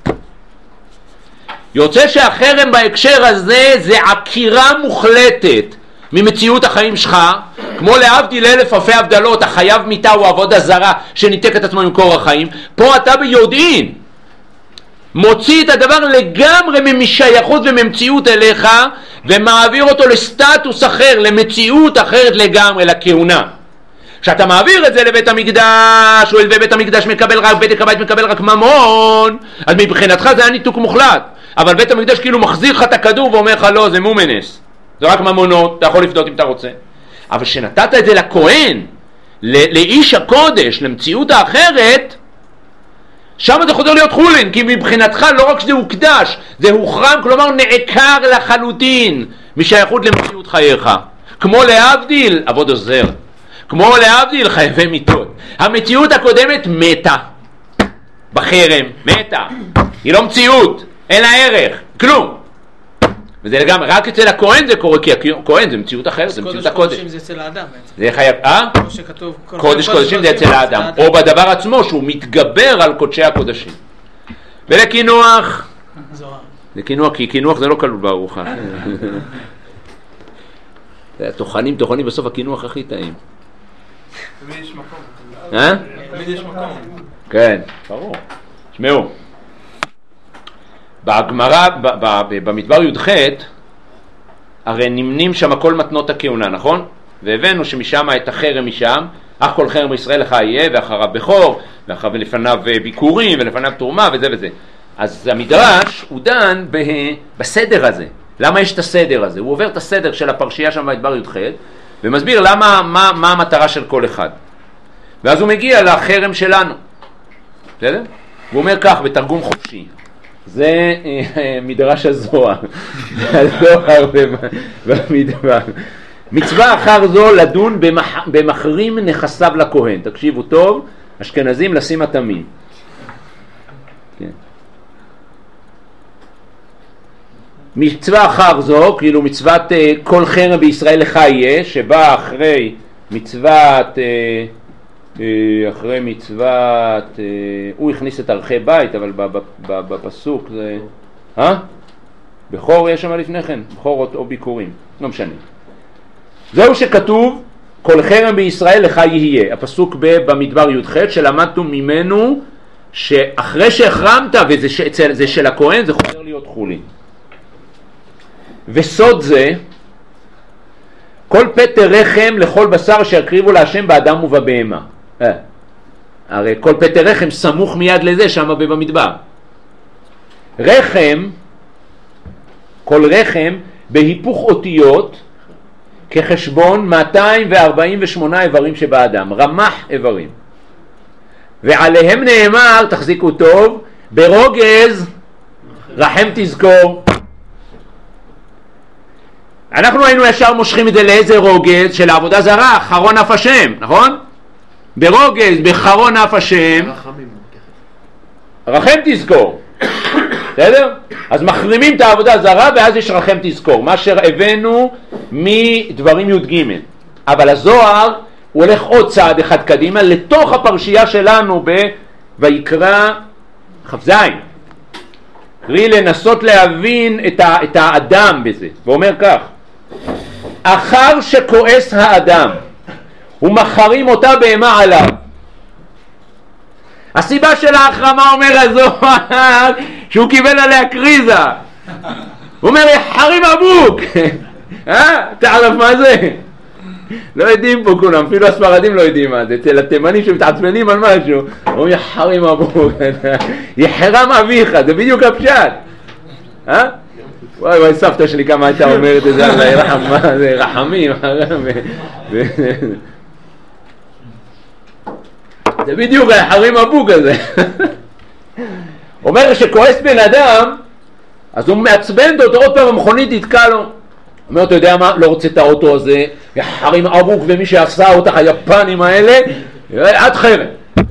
יוצא שהחרם בהקשר הזה זה עקירה מוחלטת ממציאות החיים שלך, כמו להבדיל אלף אלפי הבדלות, החייב מיתה הוא עבודה זרה שניתק את עצמו ממקור החיים. פה אתה ביודעין מוציא את הדבר לגמרי ממשייכות וממציאות אליך ומעביר אותו לסטטוס אחר, למציאות אחרת לגמרי, לכהונה. כשאתה מעביר את זה לבית המקדש, או לבית המקדש מקבל רק, בית הבית מקבל רק ממון, אז מבחינתך זה היה ניתוק מוחלט. אבל בית המקדש כאילו מחזיר לך את הכדור ואומר לך לא, זה מומנס, זה רק ממונות, אתה יכול לפדות אם אתה רוצה. אבל שנתת את זה לכהן, לאיש הקודש, למציאות האחרת, שם זה חוזר להיות חולין, כי מבחינתך לא רק שזה הוקדש, זה הוחרם, כלומר נעקר לחלוטין משייכות למציאות חייך. כמו להבדיל, עבוד עוזר. כמו להבדיל, חייבי מיתות. המציאות הקודמת מתה. בחרם, מתה. היא לא מציאות, אין לה ערך, כלום. וזה לגמרי, רק אצל הכהן זה קורה, כי הכהן זה מציאות אחרת, זה מציאות הקודש. קודש קודשים זה אצל האדם בעצם. זה חייב, אה? כמו שכתוב, קודש קודשים זה אצל האדם, או בדבר עצמו שהוא מתגבר על קודשי הקודשים. ולקינוח, לקינוח, כי קינוח זה לא כלול בארוחה. טוחנים, טוחנים, בסוף הקינוח הכי טעים. תמיד יש מקום. אה? תמיד יש מקום. כן, ברור. שמעו. בגמרא, במדבר י"ח, הרי נמנים שם כל מתנות הכהונה, נכון? והבאנו שמשם את החרם משם, אך כל חרם בישראל לך יהיה, ואחריו בכור, ואחריו לפניו ביקורים, ולפניו תרומה, וזה וזה. אז המדרש הוא דן בסדר הזה. למה יש את הסדר הזה? הוא עובר את הסדר של הפרשייה שם במדבר י"ח, ומסביר למה, מה, מה המטרה של כל אחד. ואז הוא מגיע לחרם שלנו. בסדר? הוא אומר כך, בתרגום חופשי. זה מדרש הזוהר, הזוהר במדבר. מצווה אחר זו לדון במחרים נכסיו לכהן. תקשיבו טוב, אשכנזים לשים התמים. כן. מצווה אחר זו, כאילו מצוות כל חרם בישראל לך יהיה, שבא אחרי מצוות... אחרי מצוות, הוא הכניס את ערכי בית, אבל בפסוק זה, אה? בכור יש שם לפני כן, בכורות או ביקורים, לא משנה. זהו שכתוב, כל חרם בישראל לך יהיה, הפסוק במדבר י"ח, שלמדנו ממנו, שאחרי שהחרמת, וזה של הכהן, זה חוזר להיות חולין. וסוד זה, כל פטר רחם לכל בשר שיקריבו להשם באדם ובבהמה. אה, הרי כל פטר רחם סמוך מיד לזה שם במדבר. רחם, כל רחם בהיפוך אותיות כחשבון מאתיים וארבעים ושמונה איברים שבאדם, רמח איברים. ועליהם נאמר, תחזיקו טוב, ברוגז רחם תזכור. אנחנו היינו ישר מושכים את זה לאיזה רוגז של העבודה זרה, חרון אף השם, נכון? ברוגז, בחרון אף השם, רחם תזכור. בסדר? אז מחרימים את העבודה זרה ואז יש רחם תזכור, מה שהבאנו מדברים י"ג. אבל הזוהר הוא הולך עוד צעד אחד קדימה לתוך הפרשייה שלנו בויקרא כ"ז. קרי לנסות להבין את, ה, את האדם בזה, ואומר כך: אחר שכועס האדם ומחרים אותה בהמה עליו. הסיבה של ההחרמה, אומר הזוהר, שהוא קיבל עליה קריזה. הוא אומר, חרים עמוק. אה? תערף מה זה? לא יודעים פה כולם, אפילו הספרדים לא יודעים מה זה, אצל התימנים שמתעצבנים על משהו, אומרים יחרים אבוק, יחרם אביך, זה בדיוק הפשט. אה? וואי וואי, סבתא שלי כמה הייתה אומרת את זה על רחמים, זה בדיוק יחרים אבוק הזה. אומר שכועס בן אדם, אז הוא מעצבן אותו, עוד פעם המכונית יתקע לו. אומר, אתה יודע מה? לא רוצה את האוטו הזה, יחרים אבוק, ומי שעשה אותך, היפנים האלה, עד חרם.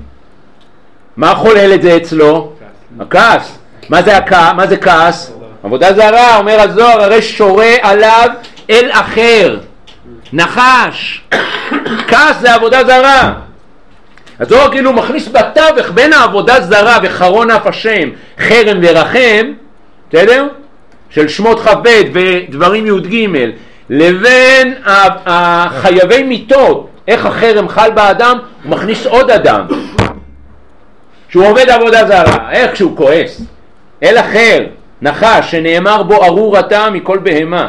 מה חולל את זה אצלו? הכעס. מה זה הכעס? מה זה כעס? עבודה זרה, אומר הזוהר, הרי שורה עליו אל אחר. נחש. כעס זה עבודה זרה. הזוהר כאילו מכניס בתווך בין העבודה זרה וחרון אף השם, חרם ורחם, בסדר? של שמות כ"ב ודברים י"ג, לבין החייבי מיתות, איך החרם חל באדם, הוא מכניס עוד אדם שהוא עובד עבודה זרה, איך שהוא כועס אל אחר, נחש, שנאמר בו ארור אתה מכל בהמה,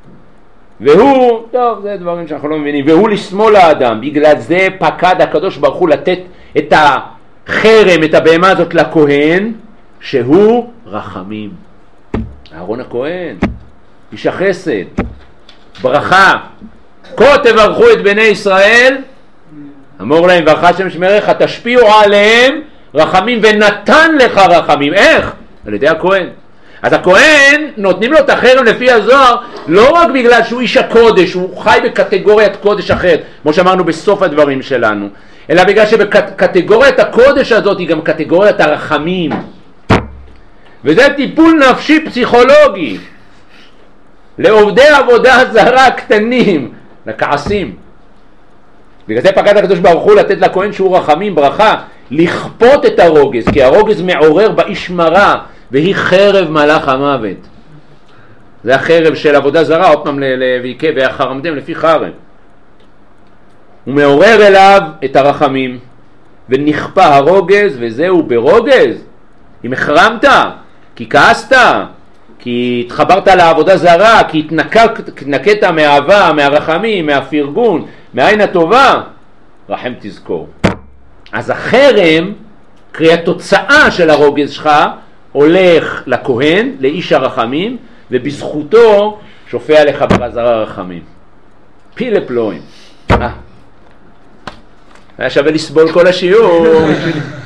והוא, טוב, זה דברים שאנחנו לא מבינים, והוא לשמאל האדם, בגלל זה פקד הקדוש ברוך הוא לתת את החרם, את הבהמה הזאת לכהן, שהוא רחמים. אהרון הכהן, איש החסד, ברכה, כה תברכו את בני ישראל, אמור להם, ברכה השם שמרך, תשפיעו עליהם רחמים, ונתן לך רחמים. איך? על ידי הכהן. אז הכהן נותנים לו את החרם לפי הזוהר, לא רק בגלל שהוא איש הקודש, הוא חי בקטגוריית קודש אחרת, כמו שאמרנו בסוף הדברים שלנו, אלא בגלל שבקטגוריית הקודש הזאת היא גם קטגוריית הרחמים. וזה טיפול נפשי פסיכולוגי לעובדי עבודה זרה קטנים, לכעסים. בגלל זה פקד הקדוש ברוך הוא לתת לכהן שהוא רחמים, ברכה, לכפות את הרוגז, כי הרוגז מעורר באיש מרה, והיא חרב מלאך המוות. זה החרב של עבודה זרה, עוד פעם לויקה, והחרמתם לפי חרב. הוא מעורר אליו את הרחמים, ונכפה הרוגז, וזהו ברוגז. אם החרמת, כי כעסת, כי התחברת לעבודה זרה, כי התנקת מהאהבה, מהרחמים, מהפרגון, מהעין הטובה, רחם תזכור. אז החרם, קרי התוצאה של הרוגז שלך, הולך לכהן, לאיש הרחמים, ובזכותו שופע לך בחזרה רחמים. פי לפלואים. אה. היה שווה לסבול כל השיעור.